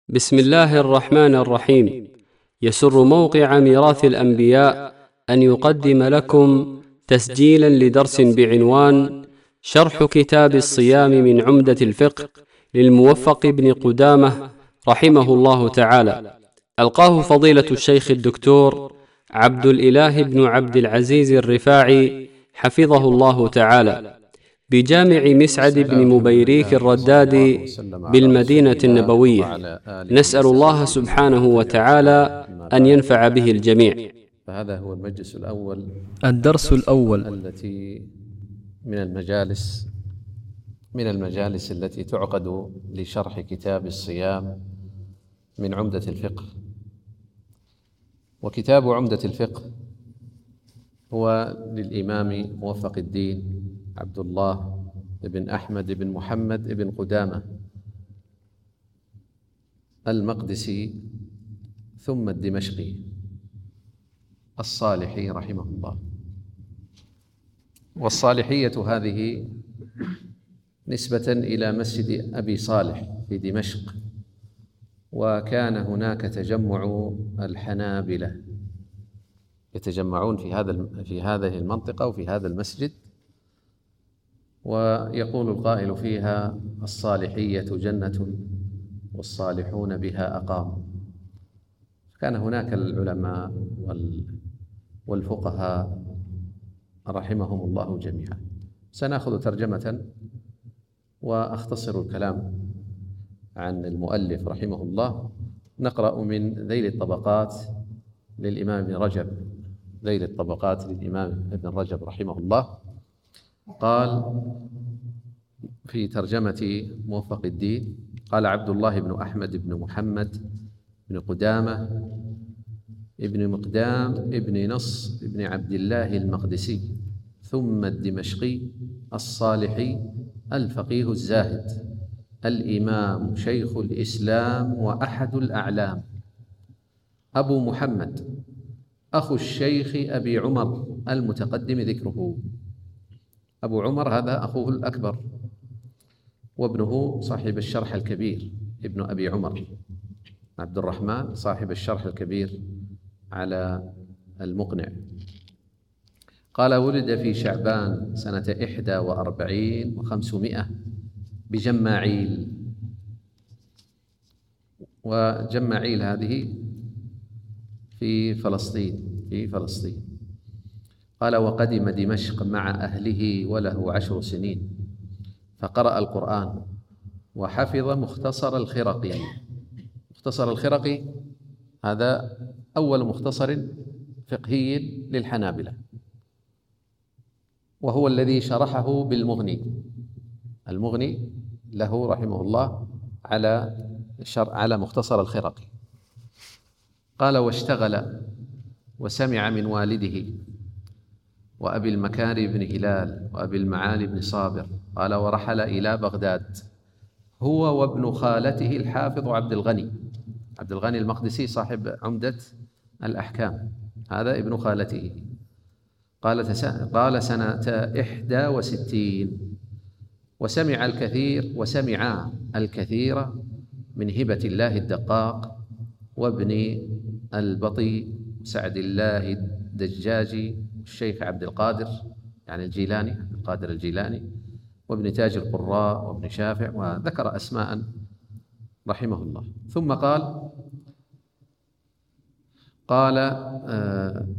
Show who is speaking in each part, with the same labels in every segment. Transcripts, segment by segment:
Speaker 1: بسم الله الرحمن الرحيم. يسر موقع ميراث الأنبياء أن يقدم لكم تسجيلا لدرس بعنوان شرح كتاب الصيام من عمدة الفقه للموفق بن قدامة رحمه الله تعالى، ألقاه فضيلة الشيخ الدكتور عبد الإله بن عبد العزيز الرفاعي حفظه الله تعالى بجامع مسعد بن مبيريك الردادي بالمدينة النبوية. نسأل الله سبحانه وتعالى أن ينفع به الجميع.
Speaker 2: فهذا هو المجلس الأول،
Speaker 3: الدرس الأول
Speaker 2: التي من المجالس التي تعقد لشرح كتاب الصيام من عمدة الفقه. وكتاب عمدة الفقه هو للإمام موفق الدين عبد الله بن أحمد بن محمد بن قدامة المقدسي ثم الدمشقي الصالحي رحمه الله. والصالحية هذه نسبة إلى مسجد أبي صالح في دمشق، وكان هناك تجمع الحنابلة يتجمعون في هذه المنطقة وفي هذا المسجد، ويقول القائل فيها: الصالحية جنة والصالحون بها أقاموا. كان هناك العلماء والفقهاء رحمهم الله جميعا. سنأخذ ترجمة وأختصر الكلام عن المؤلف رحمه الله. نقرأ من ذيل الطبقات للإمام ابن رجب، ذيل الطبقات للإمام ابن رجب رحمه الله. قال في ترجمة موفق الدين: قال عبد الله بن أحمد بن محمد بن قدامة ابن مقدام ابن نص ابن عبد الله المقدسي ثم الدمشقي الصالحي الفقيه الزاهد الإمام شيخ الإسلام وأحد الأعلام، أبو محمد أخو الشيخ أبي عمر المتقدم ذكره. أبو عمر هذا أخوه الأكبر، وابنه صاحب الشرح الكبير ابن أبي عمر عبد الرحمن صاحب الشرح الكبير على المقنع. قال: ولد في شعبان سنة 41 و500 بجماعيل، وجماعيل هذه في فلسطين. قال: وقدم دمشق مع أهله وله 10 سنين، فقرأ القرآن وحفظ مختصر الخرقي. مختصر الخرقي هذا أول مختصر فقهي للحنابلة، وهو الذي شرحه بالمغني. المغني له رحمه الله على مختصر الخرقي. قال: واشتغل وسمع من والده وأبي المكاري بن هلال وأبي المعالي بن صابر. قال: ورحل إلى بغداد هو وابن خالته الحافظ عبد الغني المقدسي صاحب عمدة الأحكام، هذا ابن خالته. قال سنة 61، وسمع الكثير من هبة الله الدقاق وابن البطي سعد الله الدجاجي الشيخ عبد القادر يعني الجيلاني وابن تاج القراء وابن شافع، وذكر أسماء رحمه الله. ثم قال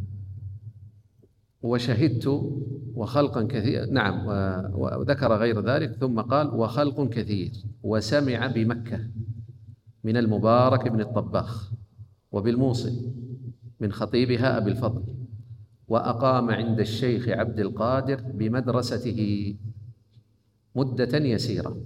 Speaker 2: وشهدت وخلقا كثير، نعم، وذكر غير ذلك. ثم قال: وخلق كثير، وسمع بمكة من المبارك بن الطباخ وبالموصل من خطيبها أبي الفضل، وأقام عند الشيخ عبد القادر بمدرسته مدة يسيرة.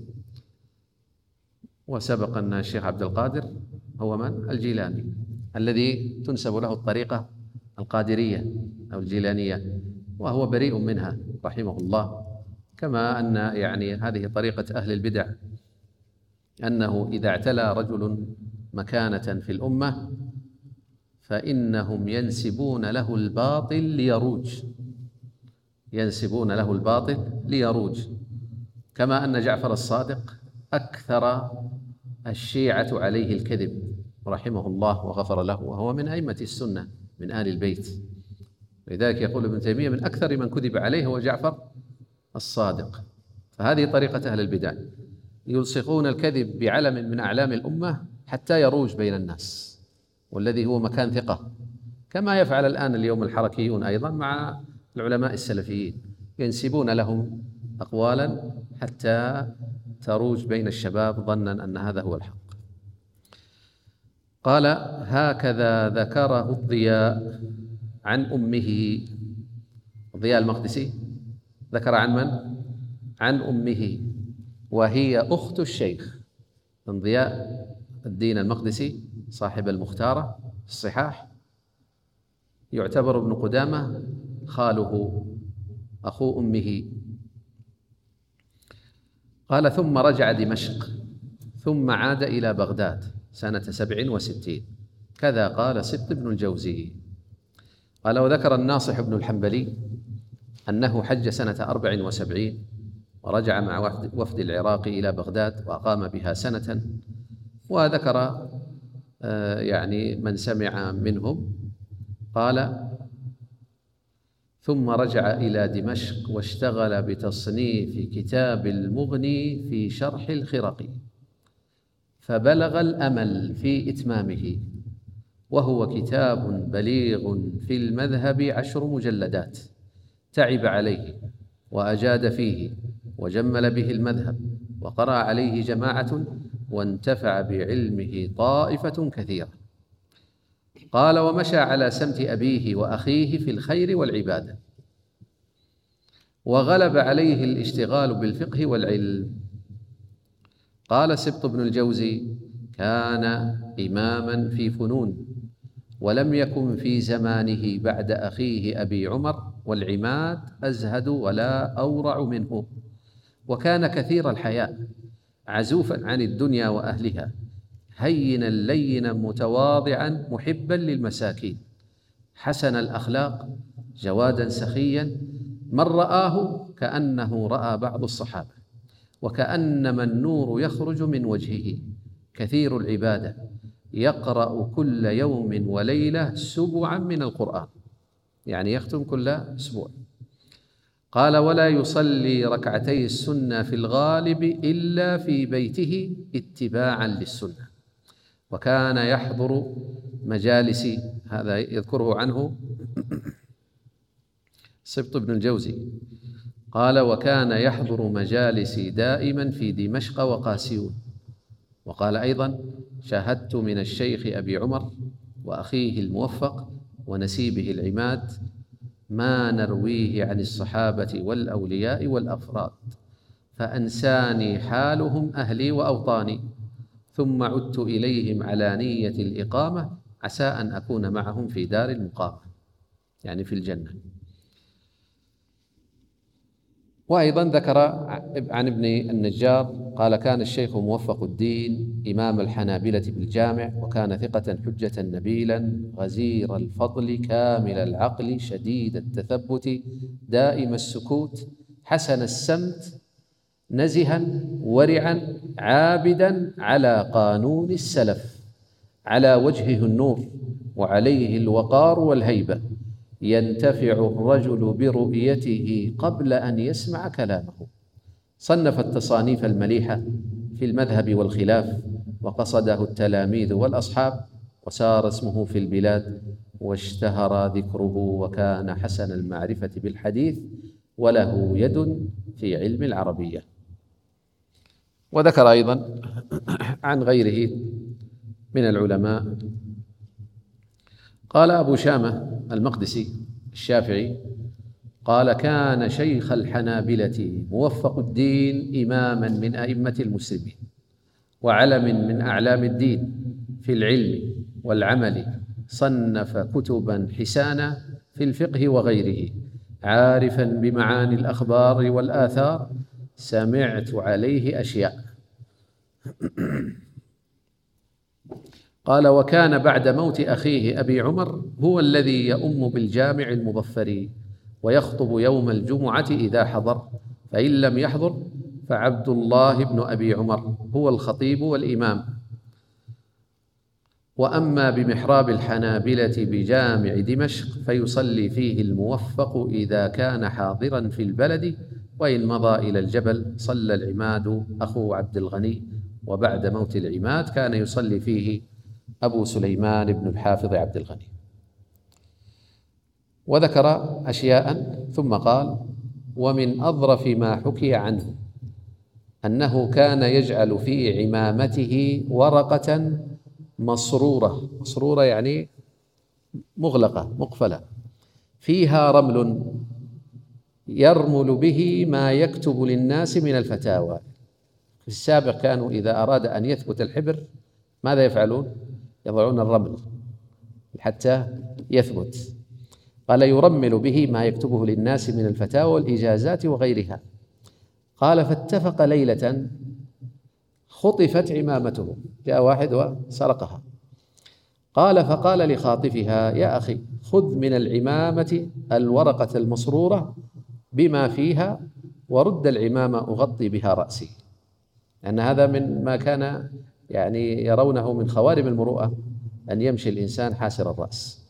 Speaker 2: وسبق أن الشيخ عبد القادر هو من؟ الجيلاني، الذي تنسب له الطريقة القادرية أو الجيلانية، وهو بريء منها رحمه الله. كما أن هذه طريقة أهل البدع، أنه إذا اعتلى رجل مكانة في الأمة فإنهم ينسبون له الباطل ليروج، كما أن جعفر الصادق أكثر الشيعة عليه الكذب رحمه الله وغفر له، وهو من أئمة السنة من آل البيت. لذلك يقول ابن تيمية من أكثر من كذب عليه هو جعفر الصادق. فهذه طريقة أهل البدع، يلصقون الكذب بعلم من أعلام الأمة حتى يروج بين الناس، والذي هو مكان ثقة، كما يفعل الآن اليوم الحركيون أيضا مع العلماء السلفيين، ينسبون لهم أقوالا حتى تروج بين الشباب ظنا أن هذا هو الحق. قال: هكذا ذكره الضياء عن أمه. الضياء المقدسي ذكر عن من؟ عن أمه، وهي أخت الشيخ. من ضياء الدين المقدسي صاحب المختارة الصحاح يعتبر ابن قدامة خاله، أخو أمه. قال: ثم رجع دمشق ثم عاد إلى بغداد سنة 67. كذا قال سبط بن الجوزي. قال: وذكر الناصح بن الحنبلي أنه حج سنة 74 ورجع مع وفد العراق إلى بغداد وأقام بها سنة. وذكر يعني من سمع منهم. قال: ثم رجع إلى دمشق واشتغل بتصنيف كتاب المغني في شرح الخرقي، فبلغ الأمل في إتمامه، وهو كتاب بليغ في المذهب 10 مجلدات، تعب عليه وأجاد فيه وجمل به المذهب، وقرأ عليه جماعة وانتفع بعلمه طائفة كثيرة. قال: ومشى على سمت أبيه وأخيه في الخير والعبادة، وغلب عليه الاشتغال بالفقه والعلم. قال سبط بن الجوزي: كان إماما في فنون، ولم يكن في زمانه بعد أخيه أبي عمر والعماد أزهد ولا أورع منه، وكان كثير الحياء، عزوفا عن الدنيا وأهلها، هينا لينا متواضعا محبا للمساكين، حسن الأخلاق، جوادا سخيا، من رآه كأنه رأى بعض الصحابة، وكأنما النور يخرج من وجهه، كثير العبادة، يقرأ كل يوم وليلة 7 من القرآن، يعني يختم كل أسبوع. قال: ولا يصلي ركعتي السنة في الغالب إلا في بيته اتباعا للسنة، وكان يحضر مجالس، هذا يذكره عنه سبط بن الجوزي. قال: وكان يحضر مجالس دائما في دمشق وقاسيون. وقال أيضا: شاهدت من الشيخ أبي عمر وأخيه الموفق ونسيبه العماد ما نرويه عن الصحابة والأولياء والأفراد، فأنساني حالهم أهلي وأوطاني، ثم عدت إليهم على نية الإقامة، عسى أن أكون معهم في دار المقامة، يعني في الجنة. وأيضا ذكر عن ابن النجار قال: كان الشيخ موفق الدين إمام الحنابلة بالجامع، وكان ثقة حجة نبيلا غزير الفضل كامل العقل شديد التثبت دائم السكوت حسن السمت نزها ورعا عابدا على قانون السلف، على وجهه النور وعليه الوقار والهيبة، ينتفع الرجل برؤيته قبل أن يسمع كلامه. صنف التصانيف المليحة في المذهب والخلاف، وقصده التلاميذ والأصحاب، وسار اسمه في البلاد واشتهر ذكره، وكان حسن المعرفة بالحديث وله يد في علم العربية. وذكر أيضا عن غيره من العلماء. قال أبو شامة المقدسي الشافعي قال: كان شيخ الحنابلة موفق الدين إماما من أئمة المسلمين، وعلم من أعلام الدين في العلم والعمل، صنف كتبا حسانا في الفقه وغيره، عارفا بمعاني الأخبار والآثار، سمعت عليه أشياء. قال: وكان بعد موت أخيه أبي عمر هو الذي يؤم بالجامع المظفر، ويخطب يوم الجمعة إذا حضر، فإن لم يحضر فعبد الله بن أبي عمر هو الخطيب والإمام، وأما بمحراب الحنابلة بجامع دمشق فيصلي فيه الموفق إذا كان حاضرا في البلد، وإن مضى إلى الجبل صلى العماد أخو عبد الغني، وبعد موت العماد كان يصلي فيه أبو سليمان بن الحافظ عبد الغني. وذكر أشياء ثم قال: ومن أظرف ما حكي عنه أنه كان يجعل في عمامته ورقة مصرورة يعني مغلقة مقفلة، فيها رمل يرمل به ما يكتب للناس من الفتاوى. في السابق كانوا إذا أراد أن يثبت الحبر ماذا يفعلون؟ يضعون الرمل حتى يثبت. قال: يرمل به ما يكتبه للناس من الفتاوى والإجازات وغيرها. قال: فاتفق ليلة خطفت عمامته، جاء واحد وسرقها. قال: فقال لخاطفها: يا أخي خذ من العمامة الورقة المصرورة بما فيها ورد العمامة أغطي بها رأسي، لأن هذا من ما كان يعني يرونه من خوارم المروءة أن يمشي الإنسان حاسر الرأس.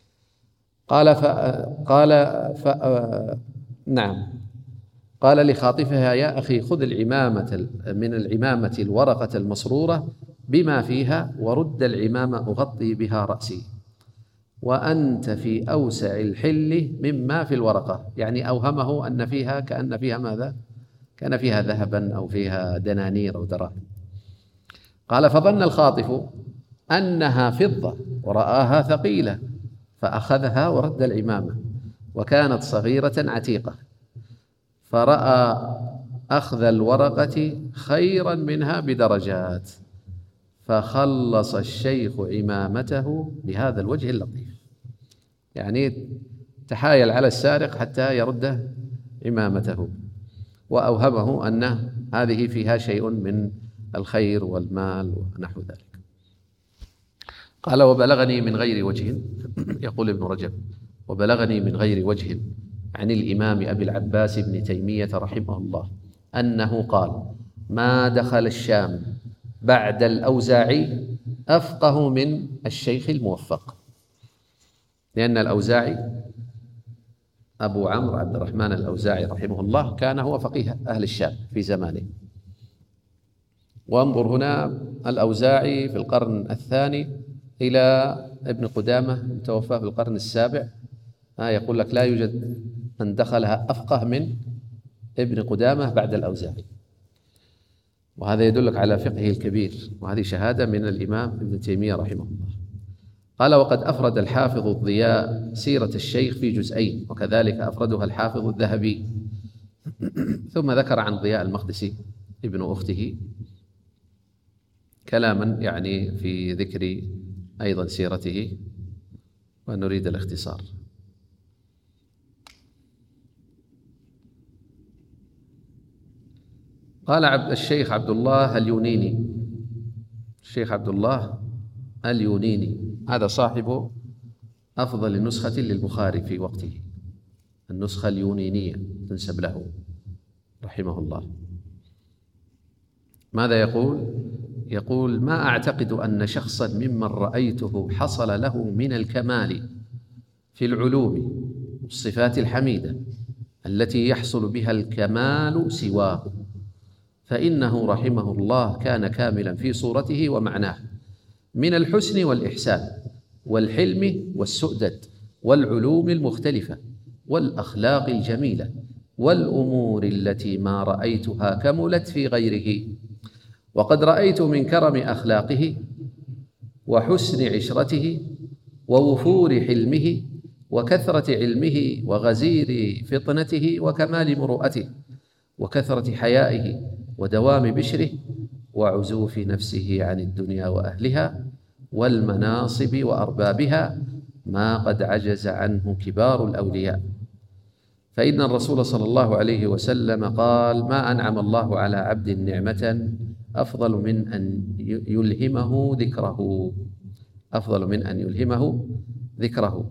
Speaker 2: قال لخاطفها: يا أخي خذ من العمامة الورقة المصرورة بما فيها ورد العمامة أغطي بها رأسي، وأنت في أوسع الحل مما في الورقة. يعني أوهمه أن فيها كأن فيها ماذا؟ كان فيها ذهبا أو فيها دنانير أو دراهم. قال: فظن الخاطف أنها فضة ورآها ثقيلة فأخذها ورد العمامة، وكانت صغيرة عتيقة، فرأى أخذ الورقة خيرا منها بدرجات، فخلص الشيخ عمامته بهذا الوجه اللطيف. يعني تحايل على السارق حتى يرد عمامته، وأوهمه أن هذه فيها شيء من الخير والمال ونحو ذلك. قال: وبلغني من غير وجه، يقول ابن رجب: وبلغني من غير وجه عن الإمام أبي العباس بن تيمية رحمه الله أنه قال: ما دخل الشام بعد الأوزاعي أفقه من الشيخ الموفق. لأن الأوزاعي أبو عمرو عبد الرحمن الأوزاعي رحمه الله كان هو فقيه أهل الشام في زمانه. وانظر هنا الأوزاعي في القرن الثاني إلى ابن قدامة توفى في القرن السابع، يقول لك لا يوجد من دخلها أفقه من ابن قدامة بعد الأوزاعي، وهذا يدلك على فقهه الكبير، وهذه شهادة من الإمام ابن تيمية رحمه الله. قال: وقد أفرد الحافظ الضياء سيرة الشيخ في جزئين، وكذلك أفردها الحافظ الذهبي. ثم ذكر عن ضياء المقدسي ابن أخته كلاما يعني في ذكر أيضا سيرته، ونريد الاختصار. قال الشيخ عبد الله اليونيني، الشيخ عبد الله اليونيني هذا صاحب أفضل نسخة للبخاري في وقته، النسخة اليونينية تنسب له رحمه الله. ماذا يقول؟ يقول: ما أعتقد أن شخصا ممن رأيته حصل له من الكمال في العلوم والصفات الحميدة التي يحصل بها الكمال سواه، فإنه رحمه الله كان كاملا في صورته ومعناه من الحسن والإحسان والحلم والسؤدد والعلوم المختلفة والأخلاق الجميلة والأمور التي ما رأيتها كملت في غيره. وقد رأيت من كرم أخلاقه وحسن عشرته ووفور حلمه وكثرة علمه وغزير فطنته وكمال مروءته وكثرة حيائه ودوام بشره وعزوف نفسه عن الدنيا وأهلها والمناصب وأربابها ما قد عجز عنه كبار الأولياء. فإن الرسول صلى الله عليه وسلم قال: ما أنعم الله على عبد نعمة أفضل من أن يلهمه ذكره، أفضل من أن يلهمه ذكره.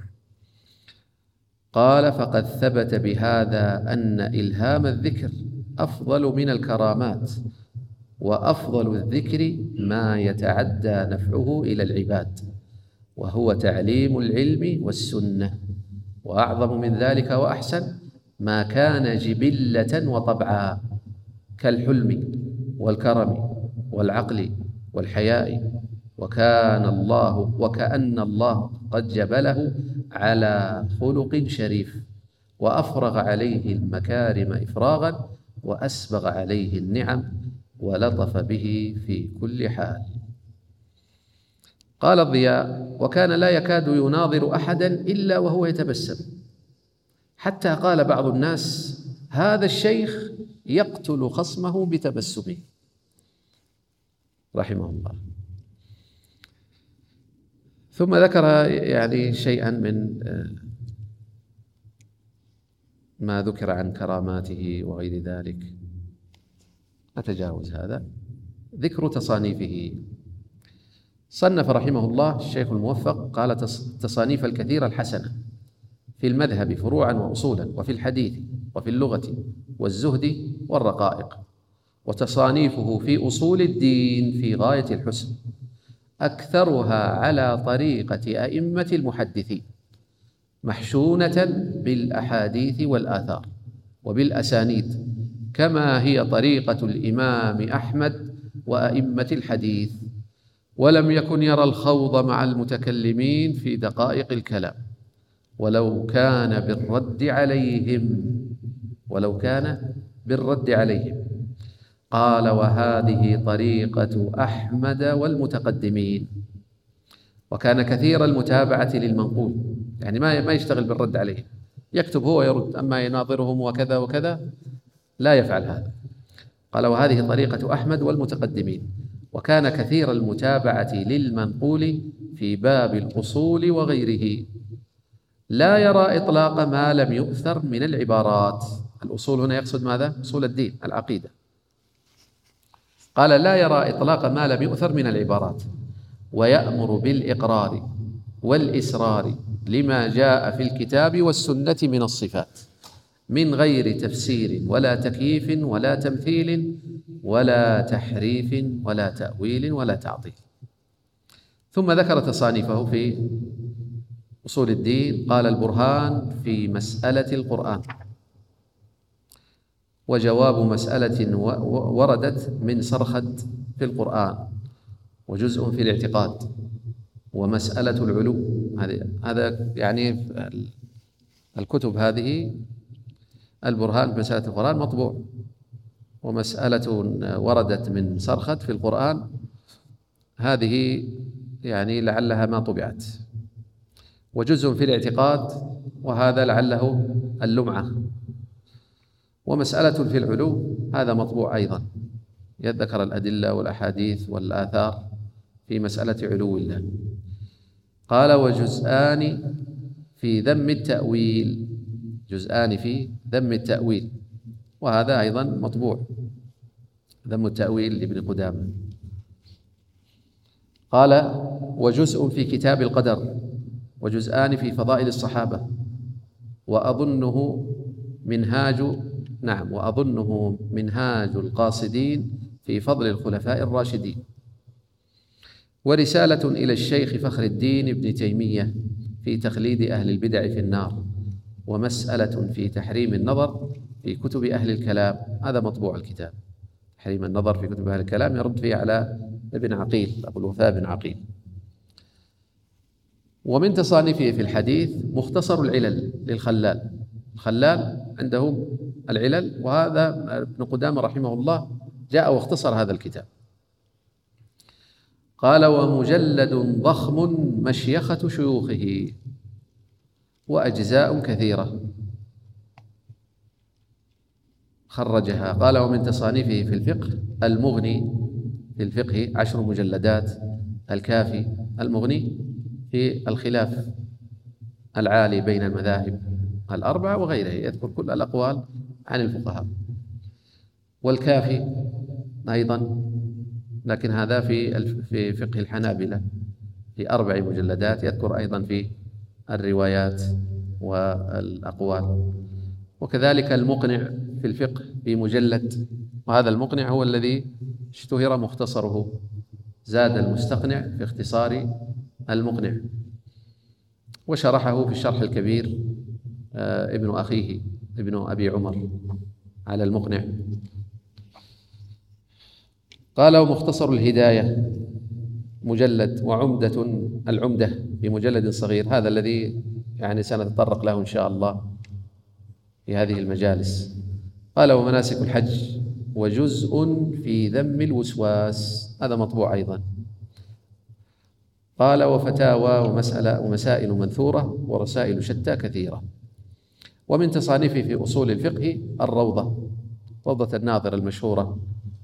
Speaker 2: قال: فقد ثبت بهذا أن إلهام الذكر أفضل من الكرامات، وأفضل الذكر ما يتعدى نفعه إلى العباد، وهو تعليم العلم والسنة. وأعظم من ذلك وأحسن ما كان جبلة وطبعا كالحلم والكرم والعقل والحياء، وكأن الله قد جبله على خلق شريف، وأفرغ عليه المكارم إفراغا، وأسبغ عليه النعم، ولطف به في كل حال. قال الضياء: وكان لا يكاد يناظر أحدا إلا وهو يتبسم، حتى قال بعض الناس: هذا الشيخ يقتل خصمه بتبسمه، رحمه الله. ثم ذكر يعني شيئا من ما ذكر عن كراماته وغير ذلك، نتجاوز هذا. ذكر تصانيفه. صنف رحمه الله الشيخ الموفق قال: تصانيف الكثير الحسنة في المذهب فروعا وأصولا، وفي الحديث، وفي اللغة، والزهد، والرقائق. وتصانيفه في أصول الدين في غاية الحسن، أكثرها على طريقة أئمة المحدثين، محشونة بالأحاديث والآثار وبالأسانيد، كما هي طريقة الإمام أحمد وأئمة الحديث. ولم يكن يرى الخوض مع المتكلمين في دقائق الكلام، ولو كان بالرد عليهم. قال: وهذه طريقة أحمد والمتقدمين. وكان كثير المتابعة للمنقول، يعني ما يشتغل بالرد عليهم، يكتب هو يرد، أما يناظرهم وكذا وكذا لا يفعل هذا. قال: وهذه طريقة أحمد والمتقدمين. وكان كثير المتابعة للمنقول في باب الأصول وغيره، لا يرى إطلاق ما لم يؤثر من العبارات. الأصول هنا يقصد ماذا؟ أصول الدين، العقيدة. قال: لا يرى إطلاق ما لم يؤثر من العبارات، ويأمر بالإقرار والإسرار لما جاء في الكتاب والسنة من الصفات، من غير تفسير ولا تكييف ولا تمثيل ولا تحريف ولا تأويل ولا تعطيل. ثم ذكر تصانيفه في أصول الدين. قال: البرهان في مسألة القرآن، وجواب مسألة وردت من سرخد في القرآن، وجزء في الاعتقاد، ومسألة العلو. هذا يعني الكتب هذه، البرهان في مسألة القرآن مطبوع، ومسألة وردت من سرخد في القرآن هذه يعني لعلها ما طبعت، وجزء في الاعتقاد، وهذا لعله اللمعة، ومسألة في العلو هذا مطبوع أيضا، يذكر الأدلة والأحاديث والآثار في مسألة علو الله. قال: وجزءان في ذم التأويل، جزءان في ذم التأويل، وهذا أيضا مطبوع، ذم التأويل لابن قدامة. قال: وجزء في كتاب القدر، وجزءان في فضائل الصحابة، وأظنه منهاج القاصدين في فضل الخلفاء الراشدين، ورسالة إلى الشيخ فخر الدين ابن تيمية في تخليد أهل البدع في النار، ومسألة في تحريم النظر في كتب أهل الكلام. هذا مطبوع الكتاب، تحريم النظر في كتب أهل الكلام، يرد فيه على ابن عقيل، أبو الوفاء بن عقيل. ومن تصانيفه في الحديث مختصر العلل للخلال. الخلال عنده العلل، وهذا ابن قدامة رحمه الله جاء واختصر هذا الكتاب. قال: ومجلد ضخم مشيخة شيوخه، وأجزاء كثيرة خرجها. قال: ومن تصانيفه في الفقه المغني في الفقه 10 مجلدات، الكافي، المغني في الخلاف العالي بين المذاهب الأربعة وغيره، يذكر كل الأقوال عن الفقهاء، والكافي أيضا، لكن هذا في فقه الحنابلة في 4 مجلدات، يذكر أيضا في الروايات والأقوال. وكذلك المقنع في الفقه في مجلد، وهذا المقنع هو الذي اشتهر مختصره زاد المستقنع في اختصار المقنع، وشرحه في الشرح الكبير ابن أخيه ابن أبي عمر على المقنع. قال: ومختصر الهداية مجلد، وعمدة العمدة بمجلد صغير، هذا الذي يعني سنتطرق له إن شاء الله في هذه المجالس. قال: ومناسك الحج وجزء في ذم الوسواس، هذا مطبوع أيضا. قال: وفتاوى ومسائل منثورة ورسائل شتى كثيرة. ومن تصانيفه في أصول الفقه الروضة، روضة الناظر المشهورة.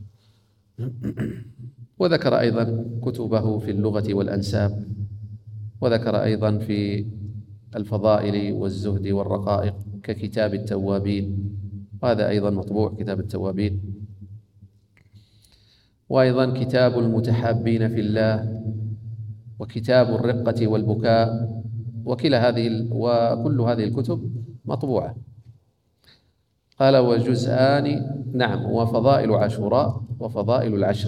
Speaker 2: وذكر أيضا كتبه في اللغة والأنساب، وذكر أيضا في الفضائل والزهد والرقائق ككتاب التوابين، وهذا أيضا مطبوع كتاب التوابين. وأيضا كتاب المتحابين في الله، وكتاب الرقة والبكاء، وكل هذه الكتب مطبوعة. قال: وجزءان، نعم، وفضائل عاشوراء وفضائل العشر.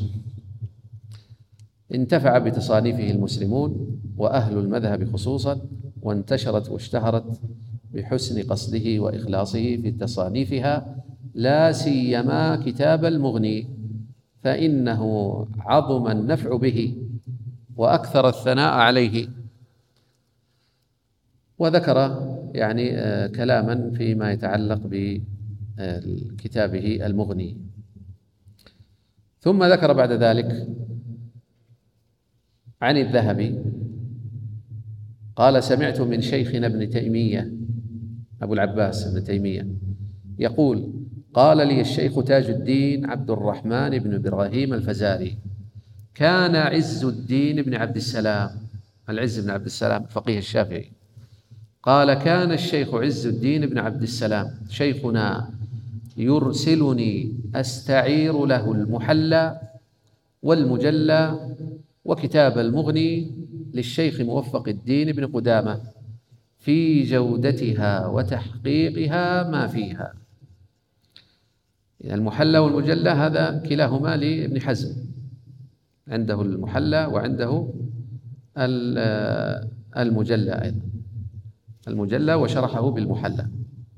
Speaker 2: انتفع بتصانيفه المسلمون وأهل المذهب خصوصا، وانتشرت واشتهرت بحسن قصده وإخلاصه في تصانيفها، لا سيما كتاب المغني، فإنه عظم النفع به وأكثر الثناء عليه. وذكر يعني كلاما فيما يتعلق بكتابه المغني. ثم ذكر بعد ذلك عن الذهبي قال: سمعت من شيخنا ابن تيمية، أبو العباس ابن تيمية، يقول: قال لي الشيخ تاج الدين عبد الرحمن بن إبراهيم الفزاري، كان عز الدين بن عبد السلام، العز بن عبد السلام الفقيه الشافعي، قال: كان الشيخ عز الدين بن عبد السلام شيخنا يرسلني أستعير له المحلى والمجلى وكتاب المغني للشيخ موفق الدين بن قدامة في جودتها وتحقيقها ما فيها. المحلى والمجلى هذا كلاهما لابن حزم، عنده المحلى وعنده المجلى أيضا، المجلى وشرحه بالمحلى،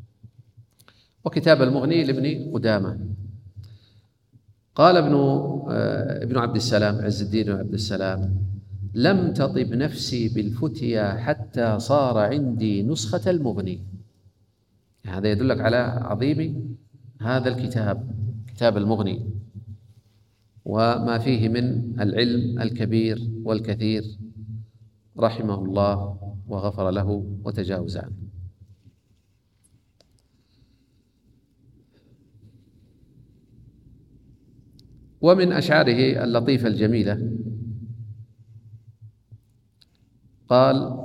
Speaker 2: وكتاب المغني لابن قدامة. قال ابن عبد السلام، عز الدين بن عبد السلام: لم تطب نفسي بالفتيا حتى صار عندي نسخة المغني. هذا يدلك على عظيم هذا الكتاب، كتاب المغني، وما فيه من العلم الكبير والكثير، رحمه الله وغفر له وتجاوز عنه. ومن أشعاره اللطيفة الجميلة قال،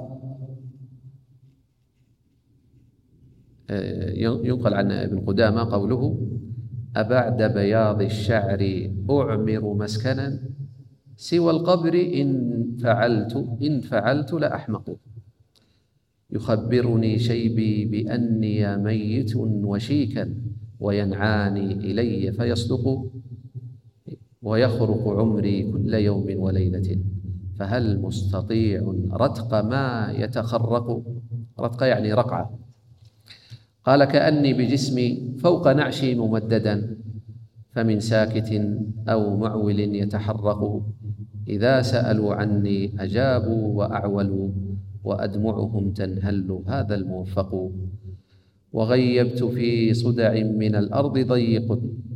Speaker 2: ينقل عن ابن قدامة قوله: أبعد بياض الشعر أعمر مسكنا سوى القبر إن فعلت لأحمق، يخبرني شيبي بأني ميت وشيكا وينعاني إلي فيصدق، ويخرق عمري كل يوم وليلة، فهل مستطيع رتق ما يتخرق؟ رتق يعني رقعة. قال: كأني بجسمي فوق نعشي ممددا، فمن ساكت أو معول يتحرق، إذا سألوا عني أجابوا وأعولوا، وأدمعهم تنهل هذا الموفق، وغيبت في صدع من الأرض ضيق،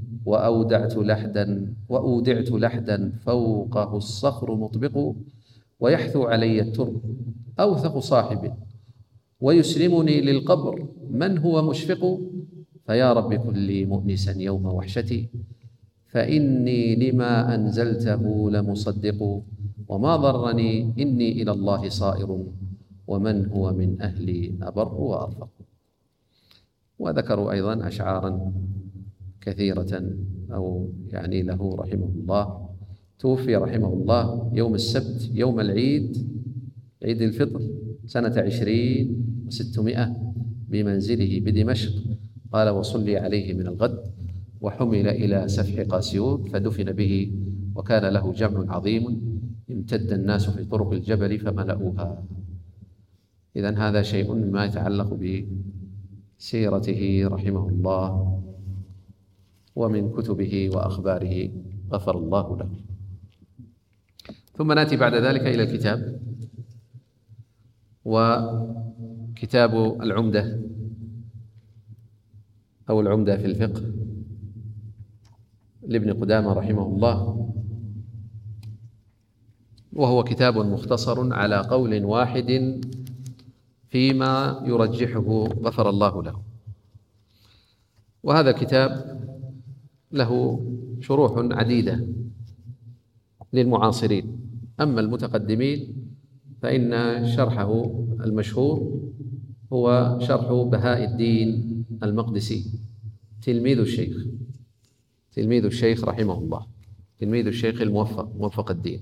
Speaker 2: وأودعت لحدا فوقه الصخر مطبق، ويحثو علي الترب أوثق صاحب، ويسلمني للقبر من هو مشفق، فيا رب كن لي مؤنسا يوم وحشتي، فإني لما أنزلته لمصدق، وما ضرني إني إلى الله صائر، ومن هو من أهلي أبر وأرفق. وذكروا أيضا أشعارا كثيرة أو يعني له رحمه الله. توفي رحمه الله يوم السبت يوم العيد، عيد الفطر، سنة 20 و600 بمنزله بدمشق. قال: وصلي عليه من الغد، وحمل إلى سفح قاسيون، فدفن به وكان له جمع عظيم امتد الناس في طرق الجبل فملؤوها. إذن هذا شيء مما يتعلق بسيرته رحمه الله ومن كتبه وأخباره غفر الله له. ثم نأتي بعد ذلك إلى الكتاب، وكتاب العمدة أو العمدة في الفقه لابن قدامة رحمه الله، وهو كتاب مختصر على قول واحد فيما يرجحه غفر الله له. وهذا الكتاب له شروح عديدة للمعاصرين، أما المتقدمين فإن شرحه المشهور هو شرح بهاء الدين المقدسي تلميذ الشيخ رحمه الله، تلميذ الشيخ موفق الدين،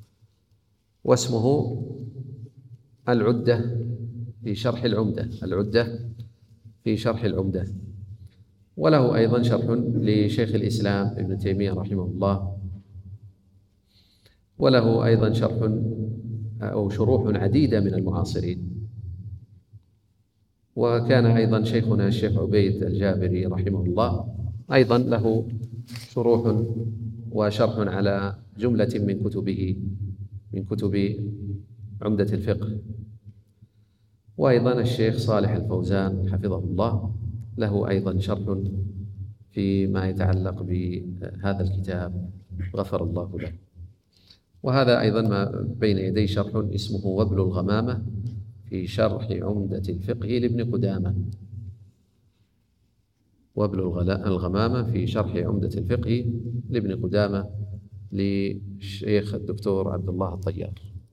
Speaker 2: واسمه العدة في شرح العمدة. وله أيضا شرح لشيخ الإسلام ابن تيمية رحمه الله، وله أيضا شرح أو شروح عديدة من المعاصرين. وكان أيضا شيخنا الشيخ عبيد الجابري رحمه الله أيضا له شروح وشرح على جملة من كتب عمدة الفقه. وأيضا الشيخ صالح الفوزان حفظه الله له أيضا شرح فيما يتعلق بهذا الكتاب غفر الله له. وهذا أيضا ما بين يدي شرح اسمه وابل الغمامة في شرح عمدة الفقه لابن قدامة، وابل الغمامة في شرح عمدة الفقه لابن قدامة للشيخ الدكتور عبد الله الطيار.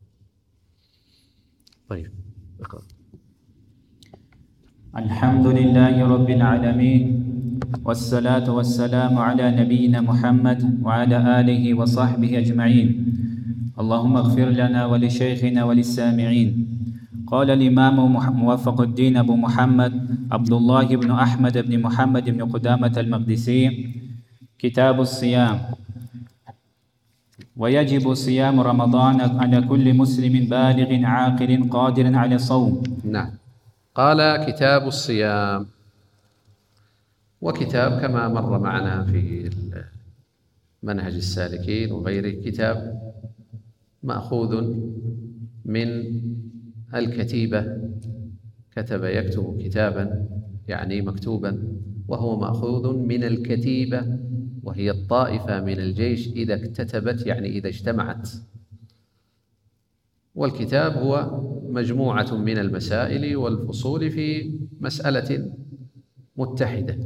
Speaker 2: طيب اقرأ.
Speaker 3: الحمد لله رب العالمين، والصلاة والسلام على نبينا محمد وعلى آله وصحبه أجمعين. اللهم اغفر لنا ولشيخنا وللسامعين. قال الإمام موفق الدين أبو محمد عبد الله بن أحمد بن محمد بن قدامة المقدسي: كتاب الصيام. ويجب صيام رمضان على كل مسلم بالغ عاقل قادر على الصوم.
Speaker 2: نعم. قال كتاب الصيام، وكتاب كما مر معنا في منهج السالكين وغيره كتاب مأخوذ من الكتيبة، كتب يكتب كتابا يعني مكتوبا، وهو مأخوذ من الكتيبة وهي الطائفة من الجيش إذا اكتتبت يعني إذا اجتمعت. والكتاب هو مجموعة من المسائل والفصول في مسألة متحدة.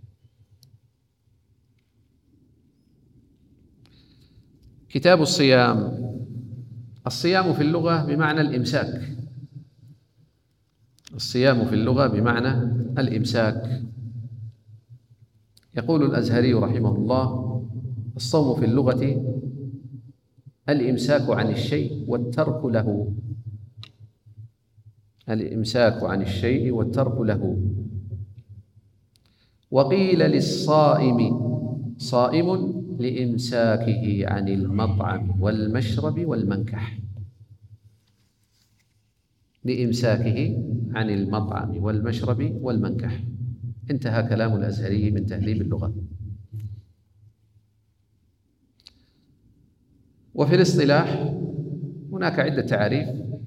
Speaker 2: كتاب الصيام. الصيام في اللغة بمعنى الإمساك، الصيام في اللغة بمعنى الإمساك. يقول الأزهري رحمه الله: الصوم في اللغة الإمساك عن الشيء والترك له. الإمساك عن الشيء والترك له. وقيل للصائم صائم لإمساكه عن المطعم والمشرب والمنكح، لإمساكه عن المطعم والمشرب والمنكح. انتهى كلام الأزهري من تهذيب اللغة. وفي الاصطلاح هناك عدة تعاريف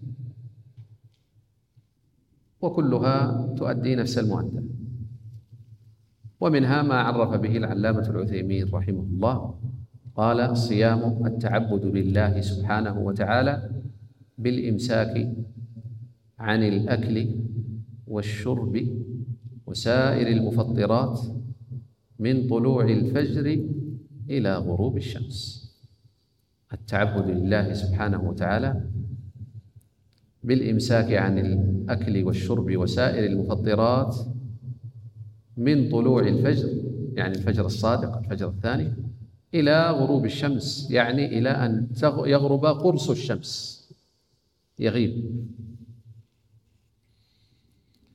Speaker 2: وكلها تؤدي نفس المعدل، ومنها ما عرف به العلامة العثيمين رحمه الله، قال: الصيام التعبد لله سبحانه وتعالى بالإمساك عن الأكل والشرب وسائر المفطرات من طلوع الفجر إلى غروب الشمس. التعبد لله سبحانه وتعالى بالإمساك عن الأكل والشرب وسائر المفطرات من طلوع الفجر يعني الفجر الصادق الفجر الثاني إلى غروب الشمس يعني إلى أن يغرب قرص الشمس، يغيب.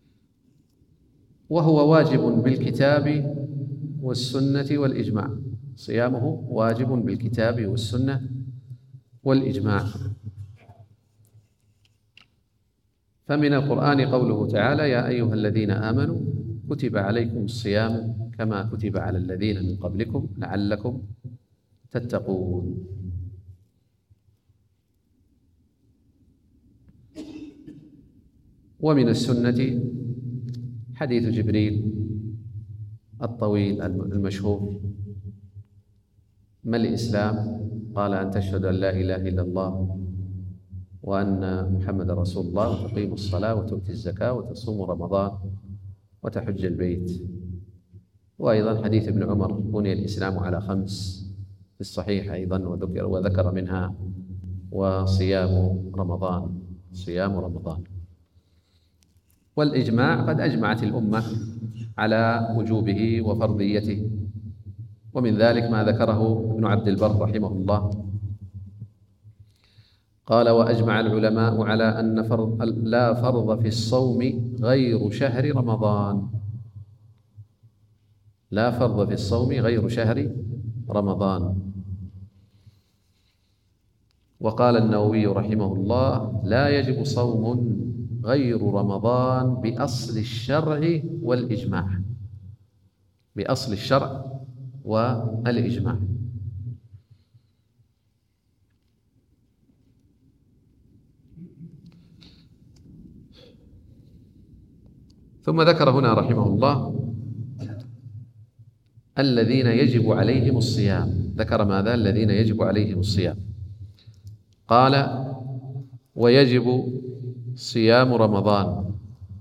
Speaker 2: وهو واجب بالكتاب والسنة والإجماع. صيامه واجب بالكتاب والسنة والإجماع. فمن القرآن قوله تعالى: يا أيها الذين آمنوا كتب عليكم الصيام كما كتب على الذين من قبلكم لعلكم تتقون. ومن السنة حديث جبريل الطويل المشهور: ما الإسلام؟ قال: أن تشهد أن لا إله إلا الله وأن محمد رسول الله وتقيم الصلاة وتؤتي الزكاة وتصوم رمضان وتحج البيت. وأيضا حديث ابن عمر: بني الإسلام على 5 في الصحيح أيضا، وذكر منها وصيام رمضان، صيام رمضان. والإجماع قد أجمعت الأمة على وجوبه وفرضيته، ومن ذلك ما ذكره ابن عبد البر رحمه الله، قال: وأجمع العلماء على أن لا فرض في الصوم غير شهر رمضان. لا فرض في الصوم غير شهر رمضان. وقال النووي رحمه الله: لا يجب صوم غير رمضان بأصل الشرع والإجماع. بأصل الشرع والإجماع. ثم ذكر هنا رحمه الله الذين يجب عليهم الصيام. ذكر ماذا؟ الذين يجب عليهم الصيام. قال: ويجب صيام رمضان.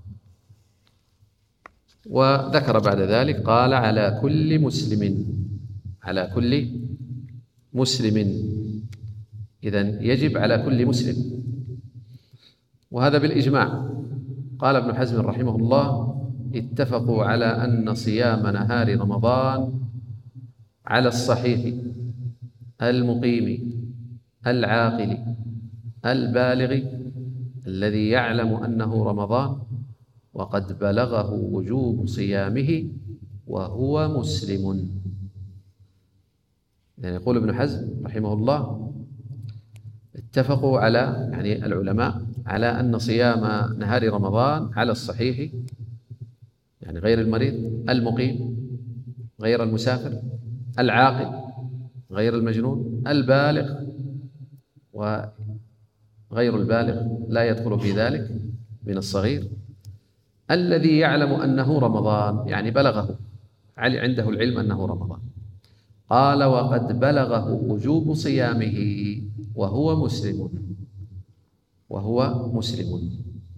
Speaker 2: وذكر بعد ذلك قال: على كل مسلم. على كل مسلم. إذن يجب على كل مسلم، وهذا بالإجماع. قال ابن حزم رحمه الله: اتفقوا على أن صيام نهار رمضان على الصحيح المقيم العاقل البالغ الذي يعلم أنه رمضان وقد بلغه وجوب صيامه وهو مسلم. يعني يقول ابن حزم رحمه الله: اتفقوا على، يعني العلماء، على أن صيام نهار رمضان على الصحيح، يعني غير المريض، المقيم غير المسافر، العاقل غير المجنون، البالغ وغير البالغ لا يدخل في ذلك من الصغير، الذي يعلم أنه رمضان، يعني بلغه، عنده العلم أنه رمضان. قال: وقد بلغه وجوب صيامه وهو مسلم. وهو مسلم.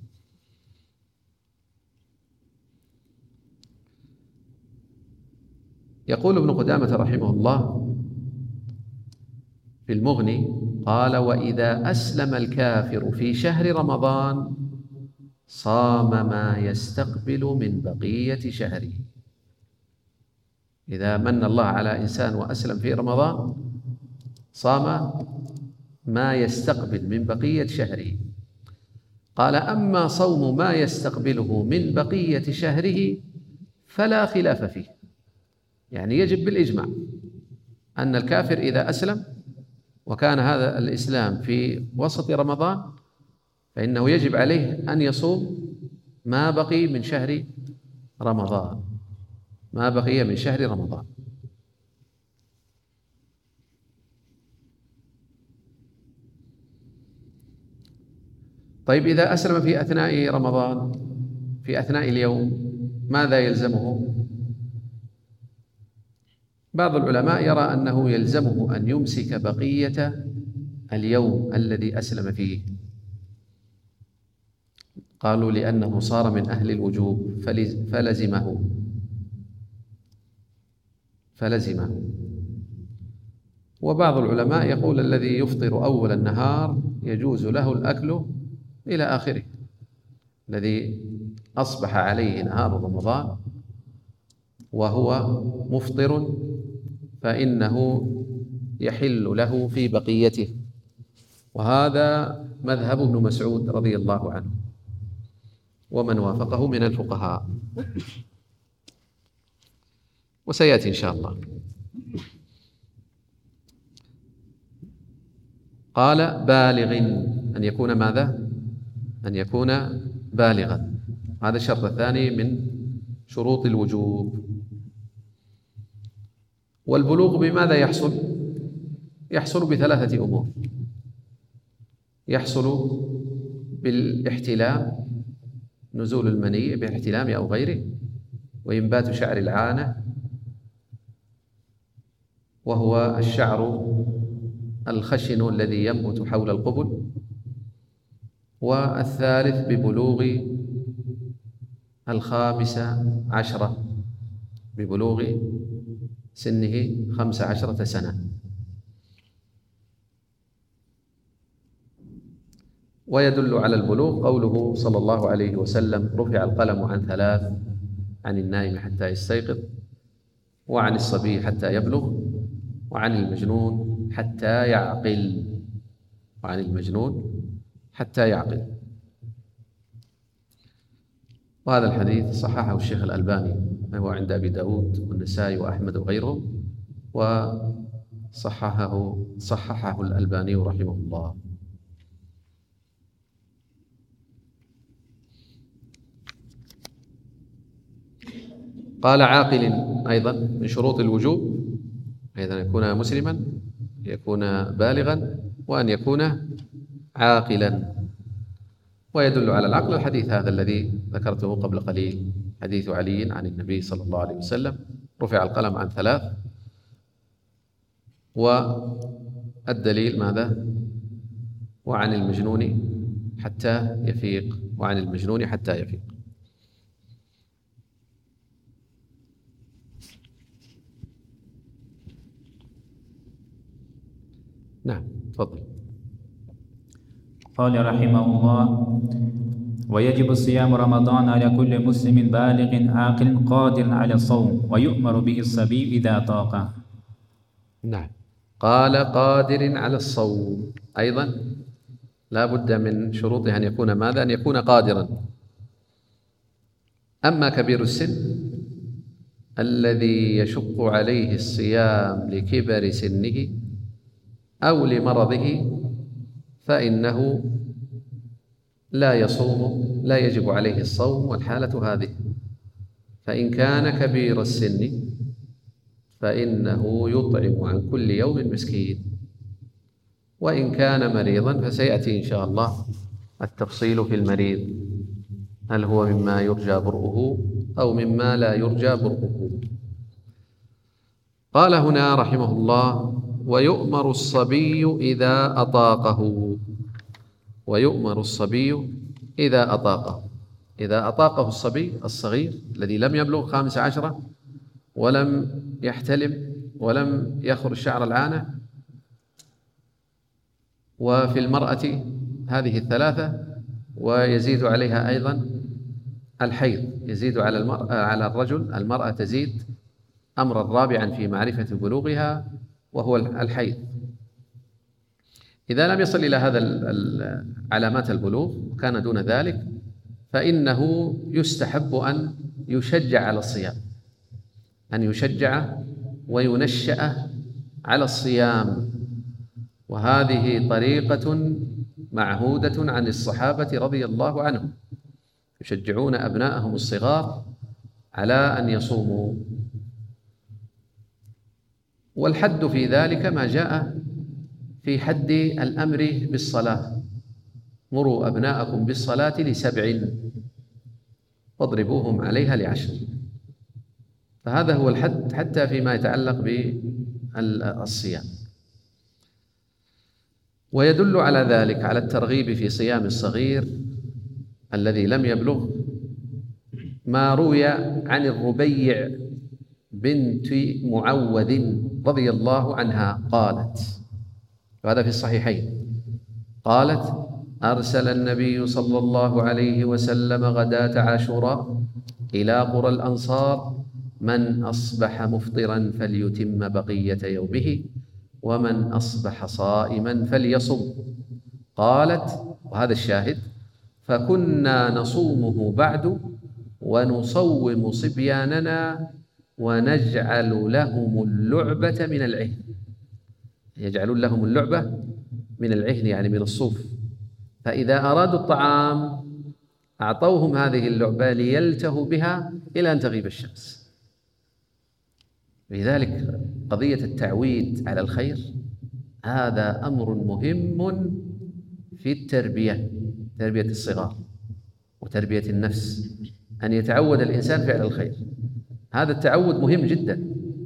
Speaker 2: يقول ابن قدامة رحمه الله في المغني: قال: وإذا أسلم الكافر في شهر رمضان صام ما يستقبل من بقية شهره. إذا من الله على إنسان وأسلم في رمضان صام ما يستقبل من بقية شهره. قال: أما صوم ما يستقبله من بقية شهره فلا خلاف فيه. يعني يجب بالإجماع أن الكافر إذا أسلم وكان هذا الإسلام في وسط رمضان فإنه يجب عليه أن يصوم ما بقي من شهر رمضان، ما بقي من شهر رمضان. طيب، إذا أسلم في أثناء رمضان، في أثناء اليوم، ماذا يلزمه؟ بعض العلماء يرى أنه يلزمه أن يمسك بقية اليوم الذي أسلم فيه. قالوا: لأنه صار من أهل الوجوب فلزمه. وبعض العلماء يقول: الذي يفطر أول النهار يجوز له الأكل إلى آخره. الذي أصبح عليه نهار رمضان وهو مفطر فإنه يحل له في بقيته. وهذا مذهب ابن مسعود رضي الله عنه ومن وافقه من الفقهاء، وسيأتي إن شاء الله. قال بالغ، أن يكون ماذا؟ أن يكون بالغا، هذا الشرط الثاني من شروط الوجوب. والبلوغ بماذا يحصل؟ يحصل بثلاثة أمور. يحصل بالاحتلام، نزول المني بالاحتلام أو غيره، وإنبات شعر العانة وهو الشعر الخشن الذي ينبت حول القبل. والثالث ببلوغ 15، ببلوغ سنه 15 سنة. ويدل على البلوغ قوله صلى الله عليه وسلم: رفع القلم عن 3، عن النائم حتى يستيقظ، وعن الصبي حتى يبلغ، وعن المجنون حتى يعقل، وعن المجنون حتى يعقل. وهذا الحديث صححه الشيخ الألباني، وهو عند أبي داود والنسائي وأحمد وغيرهم، وصححه الألباني رحمه الله. قال عاقل أيضا من شروط الوجوب، أيضا يكون مسلما، يكون بالغا، وأن يكون عاقلا. ويدل على العقل الحديث هذا الذي ذكرته قبل قليل، حديث علي عن النبي صلى الله عليه وسلم: رفع القلم عن 3، والدليل ماذا؟ وعن المجنون حتى يفيق، وعن المجنون حتى يفيق. نعم، تفضل.
Speaker 3: قال رحمه الله: ويجب صيام رمضان على كل مسلم بالغ عاقل قادر على الصوم، ويؤمر به الصبي إذا طاق.
Speaker 2: نعم، قال قادر على الصوم، أيضا لا بد من شروطه أن يكون ماذا؟ أن يكون قادرا. أما كبير السن الذي يشق عليه الصيام لكبر سنه أو لمرضه فإنه لا يصوم، لا يجب عليه الصوم، والحالة هذه. فإن كان كبير السن فإنه يطعم عن كل يوم مسكين، وإن كان مريضا فسيأتي إن شاء الله التفصيل في المريض، هل هو مما يرجى برؤه أو مما لا يرجى برؤه. قال هنا رحمه الله: ويؤمر الصبي إذا أطاقه، ويؤمر الصبي إذا أطاقه. إذا أطاقه الصبي الصغير الذي لم يبلغ 15 ولم يحتلم ولم يخرج شعر العانة، وفي المرأة هذه الثلاثة، ويزيد عليها أيضا الحيض، يزيد على الرجل، المرأة تزيد أمرا رابعا في معرفة بلوغها وهو الحيض. إذا لم يصل إلى هذا علامات البلوغ وكان دون ذلك فإنه يستحب أن يشجع على الصيام، أن يشجع وينشأ على الصيام. وهذه طريقة معهودة عن الصحابة رضي الله عنهم، يشجعون أبناءهم الصغار على أن يصوموا. والحد في ذلك ما جاء في حد الأمر بالصلاة: مروا أبناءكم بالصلاة ل7 واضربوهم عليها ل10. فهذا هو الحد حتى فيما يتعلق بالصيام. ويدل على ذلك، على الترغيب في صيام الصغير الذي لم يبلغ، ما روي عن الربيع بنت معوذ رضي الله عنها قالت، وهذا في الصحيحين، قالت: أرسل النبي صلى الله عليه وسلم غداة عاشوراء إلى قرى الأنصار: من أصبح مفطرا فليتم بقية يومه، ومن أصبح صائما فليصم. قالت، وهذا الشاهد: فكنا نصومه بعد ونصوم صبياننا ونجعل لهم اللعبة من العهن. يجعلون لهم اللعبة من العهن يعني من الصوف، فإذا أرادوا الطعام أعطوهم هذه اللعبة ليلتهوا بها إلى أن تغيب الشمس. لذلك قضية التعويد على الخير هذا أمر مهم في التربية، تربية الصغار وتربية النفس، أن يتعود الإنسان فعل الخير. هذا التعود مهم جدا.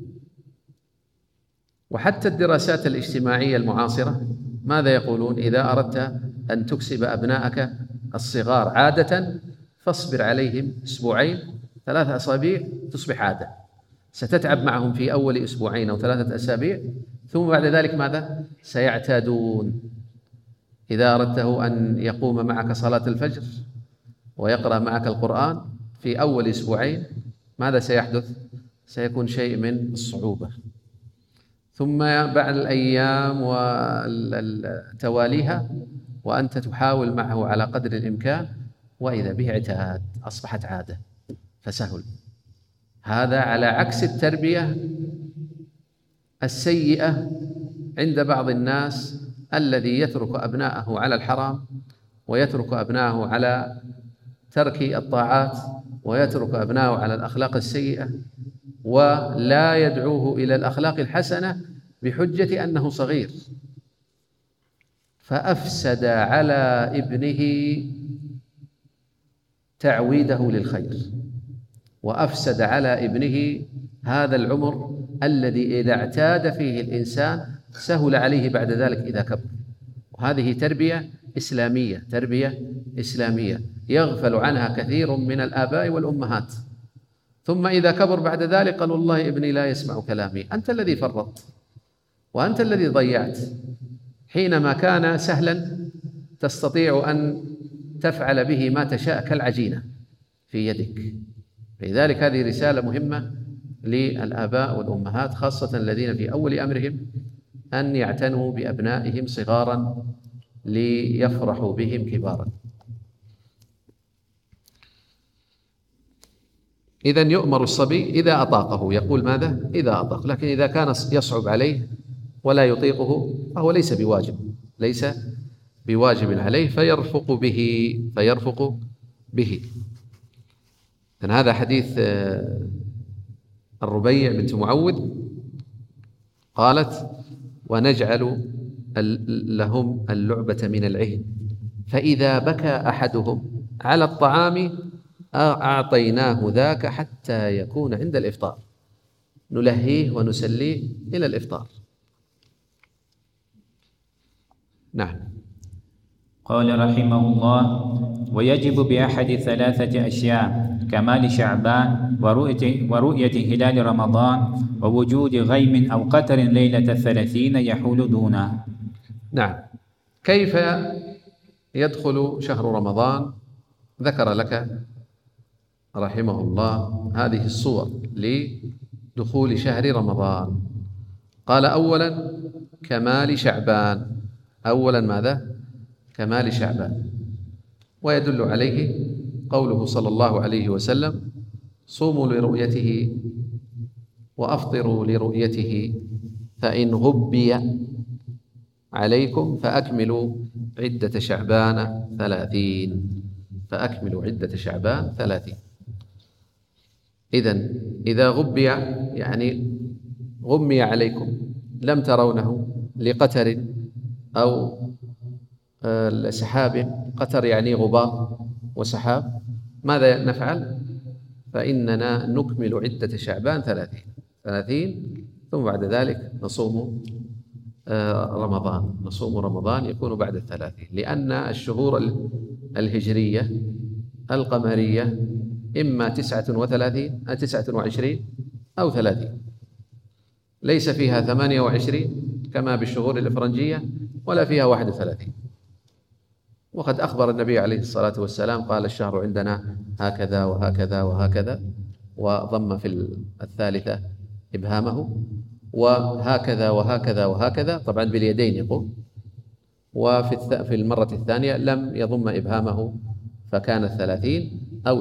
Speaker 2: وحتى الدراسات الاجتماعية المعاصرة ماذا يقولون؟ إذا أردت أن تكسب أبنائك الصغار عادة فاصبر عليهم أسبوعين 3 أسابيع تصبح عادة. ستتعب معهم في أول أسبوعين أو 3 أسابيع، ثم بعد ذلك ماذا؟ سيعتادون. إذا أردته أن يقوم معك صلاة الفجر ويقرأ معك القرآن في أول أسبوعين ماذا سيحدث؟ سيكون شيء من الصعوبة، ثم بعد الأيام وتواليها وأنت تحاول معه على قدر الإمكان وإذا به اعتاد، أصبحت عادة فسهل. هذا على عكس التربية السيئة عند بعض الناس الذي يترك أبناءه على الحرام ويترك أبناءه على ترك الطاعات ويترك أبناءه على الأخلاق السيئة ولا يدعوه إلى الأخلاق الحسنة بحجة أنه صغير، فأفسد على ابنه تعويده للخير، وأفسد على ابنه هذا العمر الذي إذا اعتاد فيه الإنسان سهل عليه بعد ذلك إذا كبر. وهذه تربية إسلامية، تربية إسلامية يغفل عنها كثير من الآباء والأمهات، ثم إذا كبر بعد ذلك قال والله ابني لا يسمع كلامي. أنت الذي فرطت وأنت الذي ضيعت، حينما كان سهلا تستطيع أن تفعل به ما تشاء كالعجينة في يدك. لذلك هذه رسالة مهمة للآباء والأمهات خاصة الذين في أول أمرهم أن يعتنوا بأبنائهم صغارا ليفرحوا بهم كبارا. إذن يؤمر الصبي إذا أطاقه، يقول ماذا؟ إذا أطاق، لكن إذا كان يصعب عليه ولا يطيقه فهو ليس بواجب، ليس بواجب عليه، فيرفق به. هذا حديث الربيع بنت معوذ قالت ونجعل لهم اللعبة من العهن، فإذا بكى أحدهم على الطعام أعطيناه ذاك حتى يكون عند الإفطار، نلهيه ونسليه إلى الإفطار. نعم.
Speaker 3: قال رحمه الله: ويجب بأحد 3 أشياء: كمال شعبان، ورؤية هلال رمضان، ووجود غيم أو قتر ليلة 30 يحول دونه.
Speaker 2: نعم. كيف يدخل شهر رمضان؟ ذكر لك رحمه الله هذه الصور لدخول شهر رمضان. قال أولا كمال شعبان، أولا ماذا؟ كمال شعبان، ويدل عليه قوله صلى الله عليه وسلم: صوموا لرؤيته وأفطروا لرؤيته، فإن غبي عليكم فأكملوا عدة شعبان 30. فأكملوا عدة شعبان 30. إذن إذا غبي يعني غمي عليكم لم ترونه لقتر أو سحاب، قتر يعني غبار وسحاب، ماذا نفعل؟ فإننا نكمل عدة شعبان 30 ثم بعد ذلك نصوم رمضان يكون بعد 30، لأن الشهور الهجرية القمرية إما 29 أو 30، ليس فيها 28 كما بالشهور الإفرنجية ولا فيها 31. وقد أخبر النبي عليه الصلاة والسلام قال: الشهر عندنا هكذا وهكذا وهكذا، وضم في 3 إبهامه، وهكذا وهكذا وهكذا، طبعا باليدين يقول، وفي المرة الثانية لم يضم إبهامه فكانت 30 أو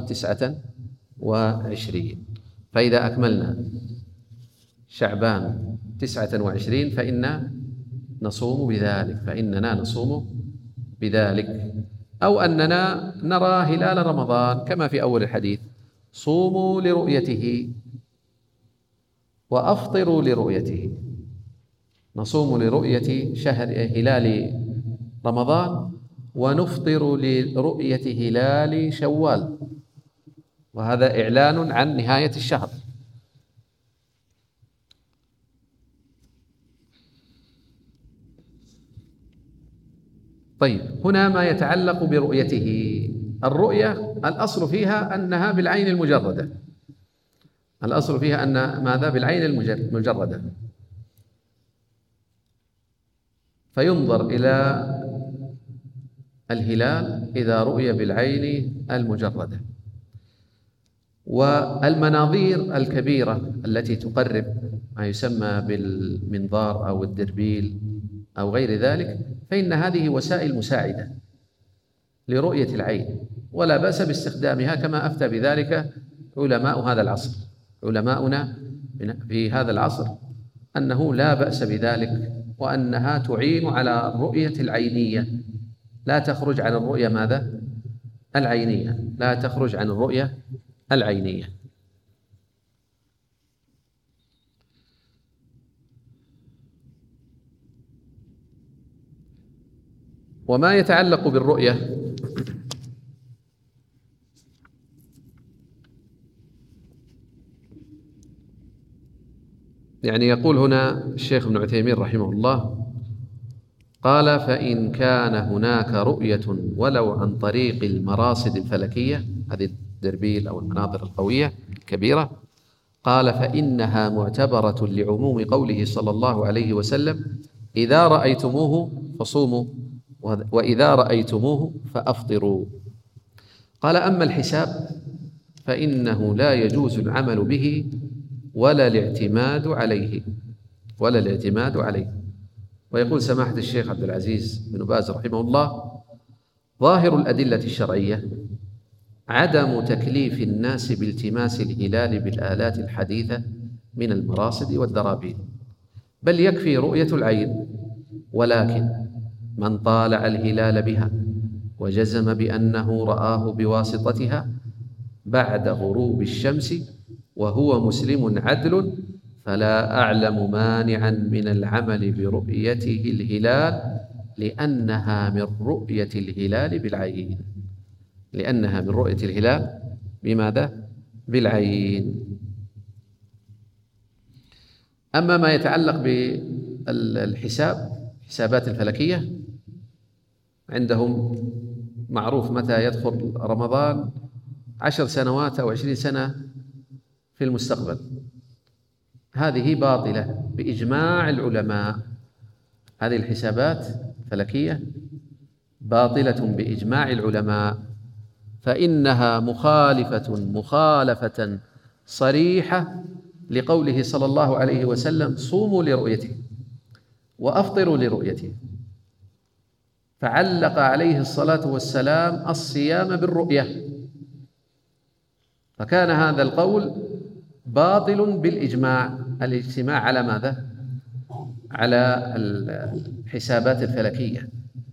Speaker 2: 29. فإذا أكملنا شعبان 29 فإن نصوم بذلك، فإننا نصوم بذلك. أو أننا نرى هلال رمضان كما في أول الحديث: صوموا لرؤيته وأفطروا لرؤيته. نصوم لرؤية هلال رمضان ونفطر لرؤية هلال شوال، وهذا إعلان عن نهاية الشهر. طيب، هنا ما يتعلق برؤيته. الرؤية الأصل فيها أنها بالعين المجردة، الأصل فيها أن ماذا؟ بالعين المجردة. فينظر إلى الهلال إذا رؤي بالعين المجردة. والمناظير الكبيرة التي تقرب، ما يسمى بالمنظار أو الدربيل أو غير ذلك، فإن هذه وسائل مساعدة لرؤية العين، ولا بأس باستخدامها، كما أفتى بذلك علماء هذا العصر. علماؤنا في هذا العصر أنه لا بأس بذلك، وأنها تعين على الرؤية العينية، لا تخرج عن الرؤية ماذا؟ العينية، لا تخرج عن الرؤية العينية. وما يتعلق بالرؤية يعني يقول هنا الشيخ ابن عثيمين رحمه الله، قال: فإن كان هناك رؤية ولو عن طريق المراصد الفلكية، هذه الدربيل أو المناظر القوية الكبيرة، قال: فإنها معتبرة لعموم قوله صلى الله عليه وسلم: إذا رأيتموه فصوموا وإذا رأيتموه فأفطروا. قال: أما الحساب فإنه لا يجوز العمل به ولا الاعتماد عليه. ويقول سماحة الشيخ عبد العزيز بن باز رحمه الله: ظاهر الأدلة الشرعية عدم تكليف الناس بالتماس الهلال بالآلات الحديثة من المراصد والدرابين، بل يكفي رؤية العين. ولكن من طالع الهلال بها وجزم بأنه رآه بواسطتها بعد غروب الشمس وهو مسلم عدل، فلا أعلم مانعا من العمل برؤيته الهلال، لأنها من رؤية الهلال بالعين. لأنها من رؤية الهلال بماذا؟ بالعين. أما ما يتعلق بالحسابات الفلكية، عندهم معروف متى يدخل رمضان 10 سنوات أو 20 سنة في المستقبل. هذه باطلة بإجماع العلماء، هذه الحسابات الفلكية باطلة بإجماع العلماء، فإنها مخالفة صريحة لقوله صلى الله عليه وسلم: صوموا لرؤيته وأفطروا لرؤيته. فعلق عليه الصلاة والسلام الصيام بالرؤية، فكان هذا القول باطل بالإجماع، الاجتماع على ماذا؟ على الحسابات الفلكية.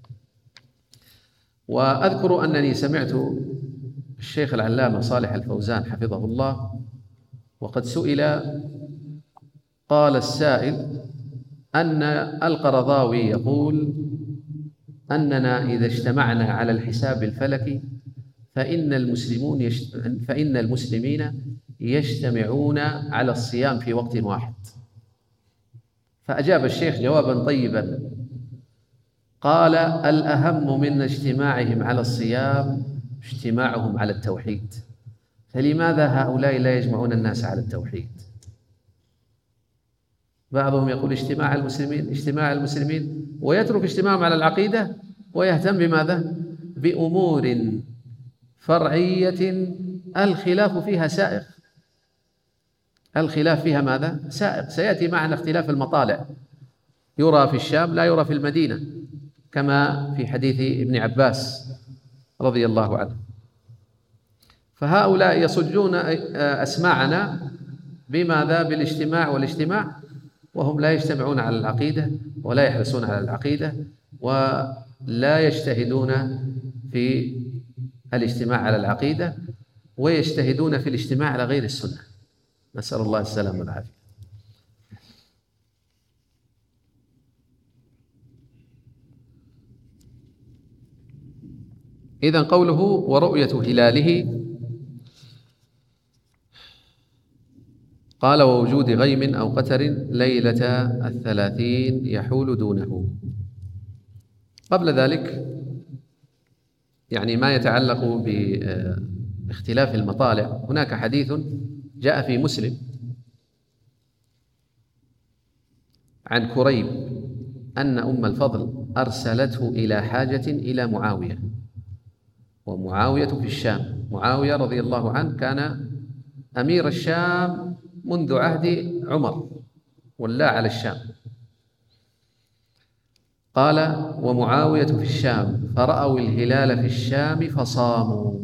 Speaker 2: وأذكر أنني سمعت الشيخ العلامة صالح الفوزان حفظه الله وقد سئل، قال السائل أن القرضاوي يقول أننا إذا اجتمعنا على الحساب الفلكي فإن المسلمين يجتمعون على الصيام في وقت واحد. فأجاب الشيخ جوابا طيبا، قال: الأهم من اجتماعهم على الصيام اجتماعهم على التوحيد، فلماذا هؤلاء لا يجمعون الناس على التوحيد؟ بعضهم يقول اجتماع المسلمين ويترك اجتماعهم على العقيدة ويهتم بماذا؟ بأمور فرعية الخلاف فيها سائغ. الخلاف فيها ماذا؟ سائغ. سيأتي معنا اختلاف المطالع، يرى في الشام لا يرى في المدينة، كما في حديث ابن عباس رضي الله عنه. فهؤلاء يصجون أسماعنا بماذا؟ بالاجتماع، والاجتماع وهم لا يجتمعون على العقيدة ولا يحرصون على العقيدة ولا يجتهدون في الاجتماع على العقيدة، ويجتهدون في الاجتماع على غير السنة، نسأل الله السلامة والعافية. إذن قوله ورؤية هلاله، قال ووجود غيم أو قتر ليلة 30 يحول دونه. قبل ذلك يعني ما يتعلق باختلاف المطالع، هناك حديث جاء في مسلم عن كريب أن أم الفضل أرسلته إلى حاجة إلى معاوية، ومعاوية في الشام. معاوية رضي الله عنه كان أمير الشام منذ عهد عمر، ولا على الشام. قال ومعاوية في الشام فرأوا الهلال في الشام فصاموا،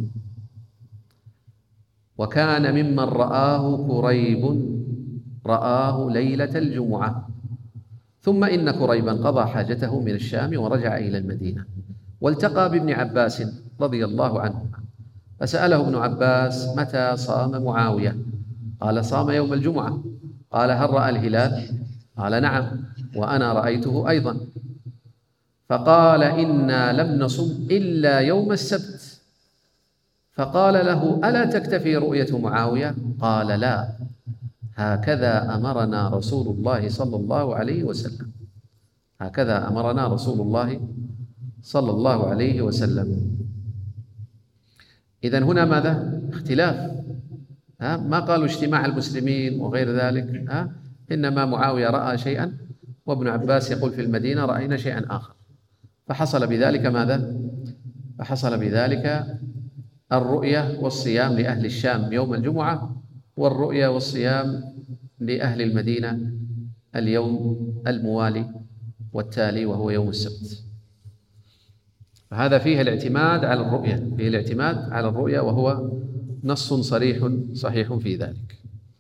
Speaker 2: وكان ممن رآه كريب رآه ليلة الجمعة، ثم إن كريبا قضى حاجته من الشام ورجع إلى المدينة، والتقى بابن عباس رضي الله عنه، فسأله ابن عباس متى صام معاوية؟ قال صام يوم الجمعة. قال هل رأى الهلال؟ قال نعم وأنا رأيته أيضا. فقال إنا لم نصم إلا يوم السبت. فقال له ألا تكتفي رؤية معاوية؟ قال لا، هكذا أمرنا رسول الله صلى الله عليه وسلم، هكذا أمرنا رسول الله صلى الله عليه وسلم. إذن هنا ماذا؟ اختلاف، ما قالوا اجتماع المسلمين وغير ذلك، إنما معاوية رأى شيئا وابن عباس يقول في المدينة رأينا شيئا آخر. فحصل بذلك ماذا؟ فحصل بذلك الرؤية والصيام لأهل الشام يوم الجمعة، والرؤية والصيام لأهل المدينة اليوم الموالي والتالي وهو يوم السبت. فهذا فيه الاعتماد على الرؤية، فيه الاعتماد على الرؤية، وهو نص صريح صحيح في ذلك.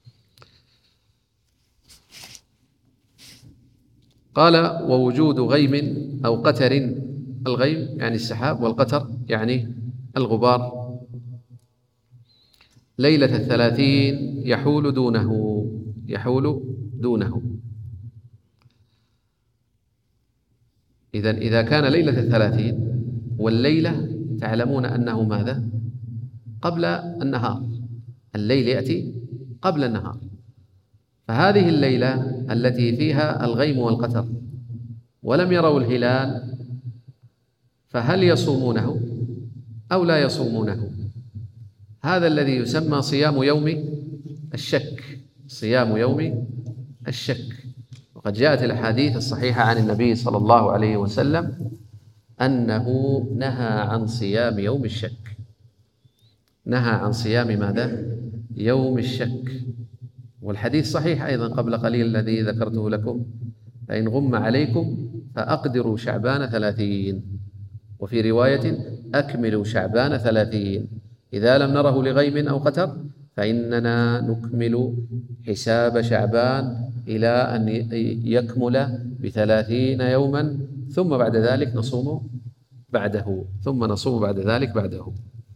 Speaker 2: قال ووجود غيم أو قتر، الغيم يعني السحاب، والقتر يعني الغبار، ليلة 30 يحول دونه، يحول دونه. إذا كان ليلة 30، والليلة تعلمون أنه ماذا؟ قبل النهار، الليل يأتي قبل النهار. فهذه الليلة التي فيها الغيم والقتر ولم يروا الهلال، فهل يصومونه أو لا يصومونه؟ هذا الذي يسمى صيام يوم الشك، صيام يوم الشك. وقد جاءت الأحاديث الصحيحة عن النبي صلى الله عليه وسلم أنه نهى عن صيام يوم الشك، نهى عن صيام ماذا؟ يوم الشك. والحديث صحيح أيضا قبل قليل الذي ذكرته لكم، فإن غم عليكم فأقدروا شعبان 30، وفي رواية أكملوا شعبان 30. إذا لم نره لغيم أو قتر فإننا نكمل حساب شعبان إلى أن يكمل ب30 يوما، ثم بعد ذلك نصوم بعده، ثم نصوم بعد ذلك بعده.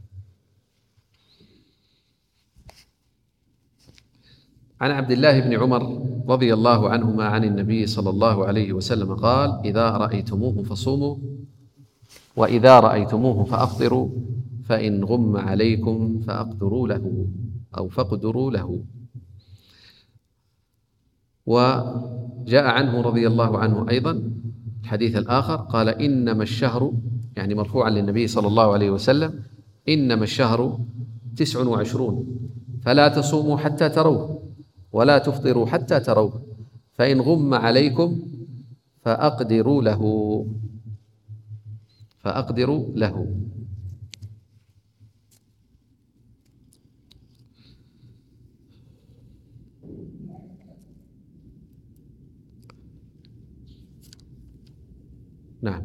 Speaker 2: عن عبد الله بن عمر رضي الله عنهما عن النبي صلى الله عليه وسلم قال إذا رأيتموه فصوموا، وإذا رأيتموه فأفطروا، فإن غم عليكم فأقدروا له أو فاقدروا له. وجاء عنه رضي الله عنه أيضا الحديث الآخر قال إنما الشهر، يعني مرفوعا للنبي صلى الله عليه وسلم، إنما الشهر 29، فلا تصوموا حتى تروه ولا تفطروا حتى تروه، فإن غم عليكم فأقدروا له، فأقدروا له. نعم.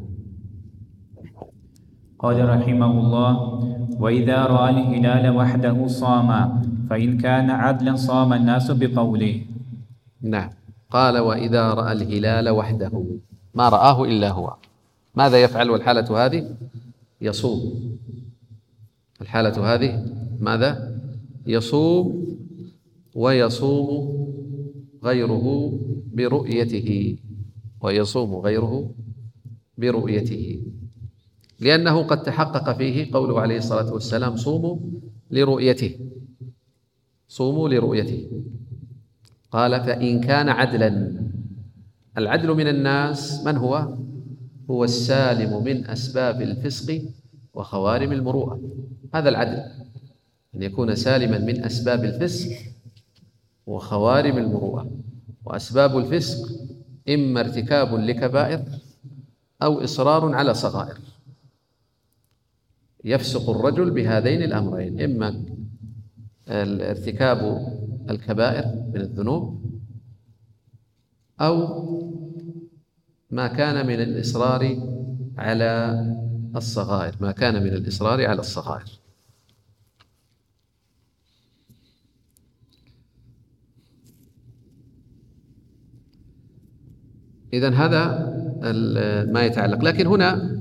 Speaker 3: قال رحمه الله وإذا رأى الهلال وحده صام، فإن كان عدلا صام الناس بقوله.
Speaker 2: نعم. قال: وإذا رأى الهلال وحده ما رآه إلا هو ماذا يفعل؟ والحالة هذه يصوم. الحالة هذه ماذا؟ يصوم، ويصوم غيره برؤيته، ويصوم غيره برؤيته، لأنه قد تحقق فيه قوله عليه الصلاة والسلام: صوموا لرؤيته، صوموا لرؤيته. قال: فإن كان عدلا. العدل من الناس من هو؟ هو السالم من أسباب الفسق وخوارم المروءة. هذا العدل، أن يكون سالما من أسباب الفسق وخوارم المروءة. وأسباب الفسق إما ارتكاب لكبائر أو إصرار على صغائر. يفسق الرجل بهذين الأمرين: إما ارتكاب الكبائر من الذنوب، أو ما كان من الإصرار على الصغائر، ما كان من الإصرار على الصغائر. إذن هذا ما يتعلق. لكن هنا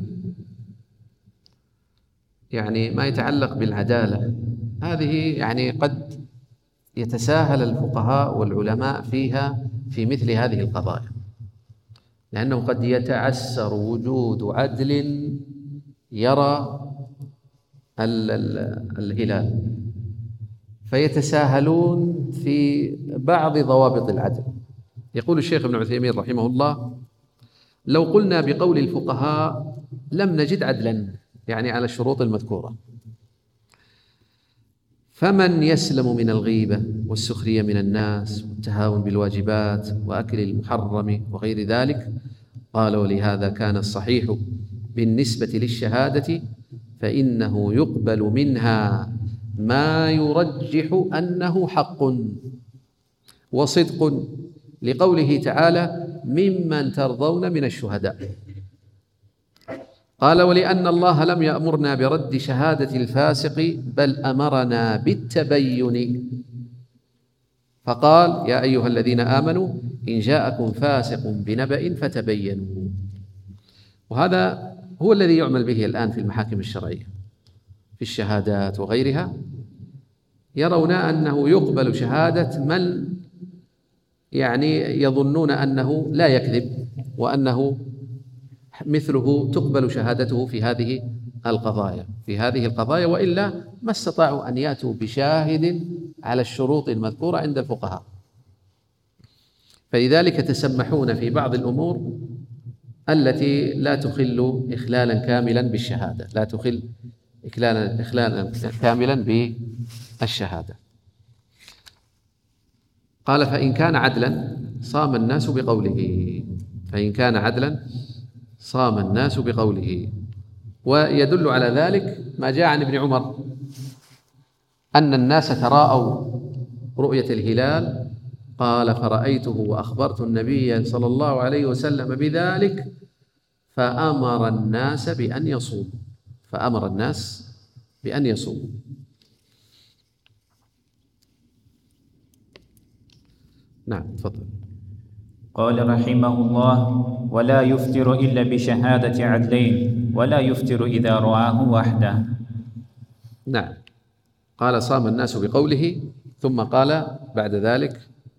Speaker 2: يعني ما يتعلق بالعدالة، هذه يعني قد يتساهل الفقهاء والعلماء فيها في مثل هذه القضايا، لأنه قد يتعسر وجود عدل يرى الهلال، فيتساهلون في بعض ضوابط العدل. يقول الشيخ ابن عثيمين رحمه الله: لو قلنا بقول الفقهاء لم نجد عدلا، يعني على الشروط المذكورة، فمن يسلم من الغيبة والسخرية من الناس والتهاون بالواجبات وأكل المحرم وغير ذلك؟ قال: ولهذا كان الصحيح بالنسبة للشهادة فإنه يقبل منها ما يرجح أنه حق وصدق، لقوله تعالى: ممن ترضون من الشهداء. قال: ولأن الله لم يأمرنا برد شهادة الفاسق، بل أمرنا بالتبين، فقال: يا أيها الذين آمنوا إن جاءكم فاسق بنبأ فتبينوا. وهذا هو الذي يعمل به الآن في المحاكم الشرعية في الشهادات وغيرها، يرون أنه يقبل شهادة من يعني يظنون أنه لا يكذب وأنه مثله تقبل شهادته في هذه القضايا، وإلا ما استطاعوا أن يأتوا بشاهد على الشروط المذكورة عند الفقهاء. فلذلك تسمحون في بعض الأمور التي لا تخل إخلالا كاملا بالشهادة، لا تخل إخلالا كاملا بالشهادة. قال: فإن كان عدلا صام الناس بقوله، فإن كان عدلا صام الناس بقوله. ويدل على ذلك ما جاء عن ابن عمر أن الناس تراءوا رؤية الهلال، قال: فرأيته وأخبرت النبي صلى الله عليه وسلم بذلك فأمر الناس بأن يصوموا. نعم، تفضل.
Speaker 3: قال رحمه الله: ولا يفطر إلا بشهادة عدلين، ولا يفطر إذا رآه وحده.
Speaker 2: نعم، قال: صام الناس بقوله، ثم قال بعد ذلك: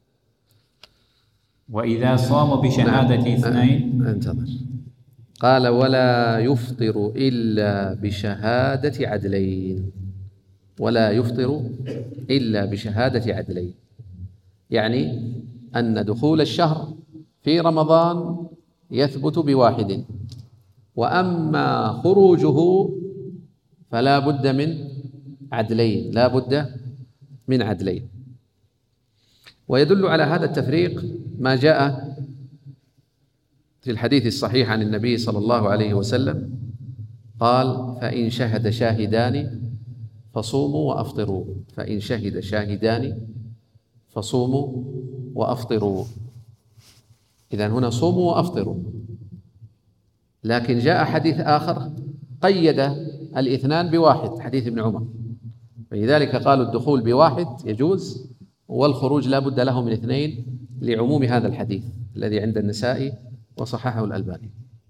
Speaker 3: وإذا صاموا بشهادة اثنين.
Speaker 2: انتظر. قال: ولا يفطر إلا بشهادة عدلين، ولا يفطر إلا بشهادة عدلين، يعني أن دخول الشهر في رمضان يثبت بواحد، وأما خروجه فلا بد من عدلين، لا بد من عدلين. ويدل على هذا التفريق ما جاء في الحديث الصحيح عن النبي صلى الله عليه وسلم، قال: فإن شهد شاهدان فصوموا وأفطروا، فإن شهد شاهدان فصوموا وأفطروا. إذن هنا صوموا وأفطروا. لكن جاء حديث آخر قيد الاثنان بواحد، حديث ابن عمر، فلذلك قالوا الدخول بواحد يجوز، والخروج لا بد له من اثنين لعموم هذا الحديث الذي عند النسائي وصححه الألباني.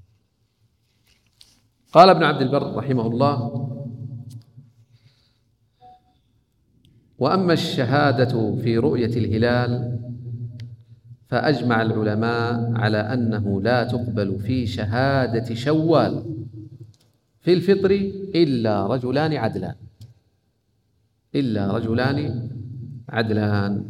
Speaker 2: قال ابن عبد البر رحمه الله: وأما الشهادة في رؤية الهلال فأجمع العلماء على أنه لا تقبل في شهادة شوال في الفطر إلا رجلان عدلان.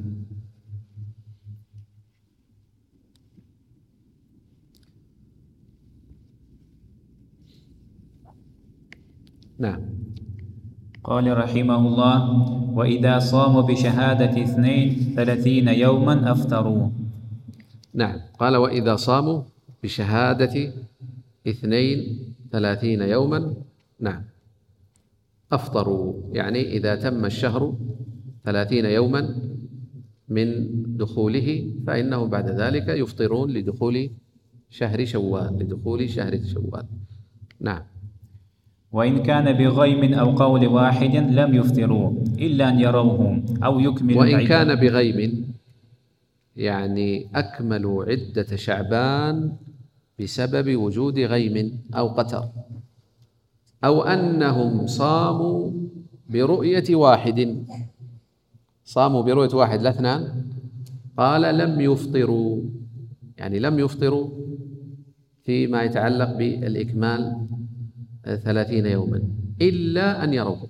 Speaker 2: نعم.
Speaker 3: قال رحمه الله: وإذا صاموا بشهادة 32 يوما أفطروا.
Speaker 2: نعم. قال: وإذا صاموا بشهادة 32 يوما، نعم، أفطروا، يعني إذا تم الشهر 30 يوما من دخوله فإنهم بعد ذلك يفطرون لدخول شهر شوال. نعم.
Speaker 3: وإن كان بغيم أو قول واحد لم يفطروا إلا أن يروه أو يكملوا
Speaker 2: وإن
Speaker 3: العدة.
Speaker 2: كان بغيم يعني أكملوا عدة شعبان بسبب وجود غيم أو قتر، أو أنهم صاموا برؤية واحد لا اثنان. قال: لم يفطروا، يعني لم يفطروا فيما يتعلق بالإكمال 30 يوما إلا أن يروه.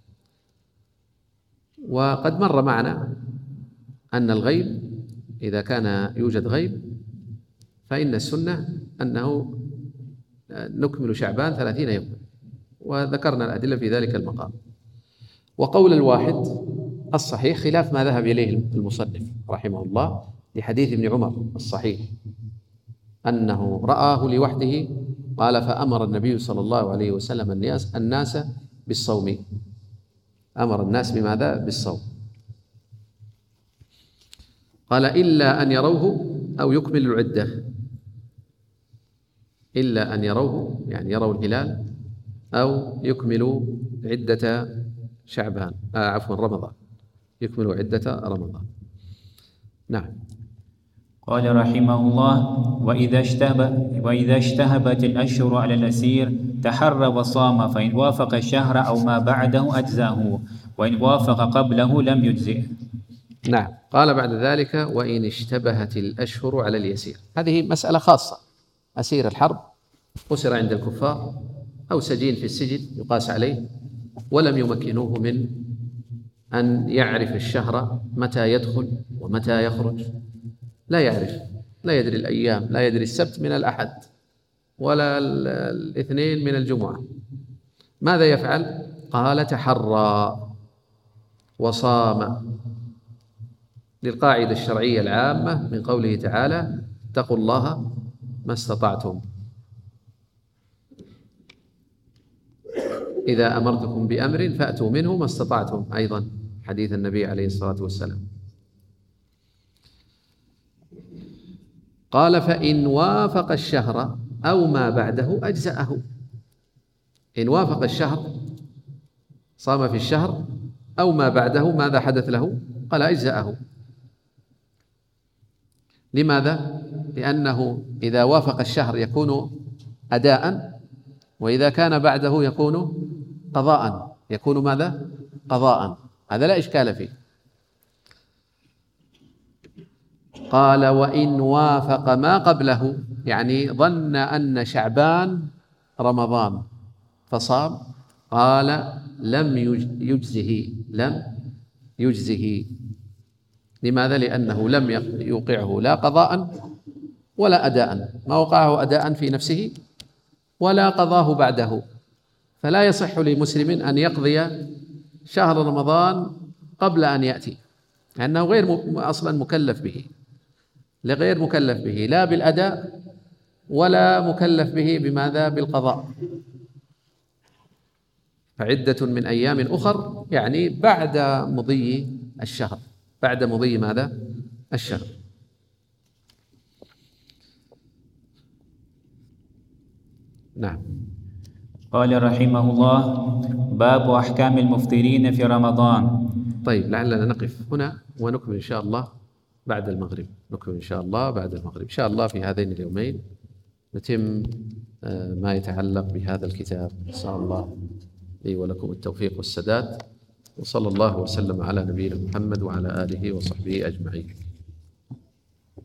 Speaker 2: وقد مر معنا أن الغيب إذا كان يوجد غيب فإن السنة أنه نكمل شعبان 30 يوما، وذكرنا الأدلة في ذلك المقام. وقول الواحد الصحيح خلاف ما ذهب إليه المصنف رحمه الله لحديث ابن عمر الصحيح أنه رآه لوحده. قال: فأمر النبي صلى الله عليه وسلم الناس بالصوم. أمر الناس بماذا؟ بالصوم. قال: إلا أن يروه أو يكملوا العدة. إلا أن يروه يعني يروا الهلال أو يكملوا عدة شعبان، رمضان، يكملوا عدة رمضان. نعم.
Speaker 3: قال رحمه الله: وإذا اشتهبت الأشهر على الأسير تحرى وصام، فإن وافق الشهر أو ما بعده أجزاه، وإن وافق قبله لم يجزئه.
Speaker 2: نعم. قال بعد ذلك: وإن اشتبهت الأشهر على اليسير. هذه مسألة خاصة. أسير الحرب أسر عند الكفار أو سجين في السجن يقاس عليه، ولم يمكنوه من أن يعرف الشهر متى يدخل ومتى يخرج، لا يعرف، لا يدري الأيام، لا يدري السبت من الأحد ولا الاثنين من الجمعة. ماذا يفعل؟ قال: تحرى وصام، للقاعدة الشرعية العامة من قوله تعالى: اتقوا الله ما استطعتم. إذا أمرتكم بأمر فأتوا منه ما استطعتم، أيضا حديث النبي عليه الصلاة والسلام. قال: فإن وافق الشهر أو ما بعده أجزأه. إن وافق الشهر صام في الشهر أو ما بعده ماذا حدث له؟ قال: أجزأه. لماذا؟ لأنه إذا وافق الشهر يكون أداء، وإذا كان بعده يكون قضاء. يكون ماذا؟ قضاء. هذا لا إشكال فيه. قال: وإن وافق ما قبله، يعني ظن أن شعبان رمضان فصام، قال: لم يجزه. لماذا؟ لأنه لم يوقعه لا قضاء ولا أداء، ما وقعه أداء في نفسه ولا قضاه بعده. فلا يصح لمسلم أن يقضي شهر رمضان قبل أن يأتي، لأنه غير أصلا مكلف به، لغير مكلف به لا بالأداء ولا مكلف به بماذا؟ بالقضاء. فعدة من أيام أخر يعني بعد مضي الشهر، بعد مضي ماذا؟ الشهر. نعم.
Speaker 3: قال رحمه الله: باب أحكام المفطرين في رمضان.
Speaker 2: طيب، لعلنا نقف هنا ونكمل إن شاء الله بعد المغرب، نكمل إن شاء الله بعد المغرب إن شاء الله. في هذين اليومين نتم ما يتعلق بهذا الكتاب. نسأل الله لي ولكم التوفيق والسداد، وصلى الله وسلم على نبينا محمد وعلى آله وصحبه أجمعين.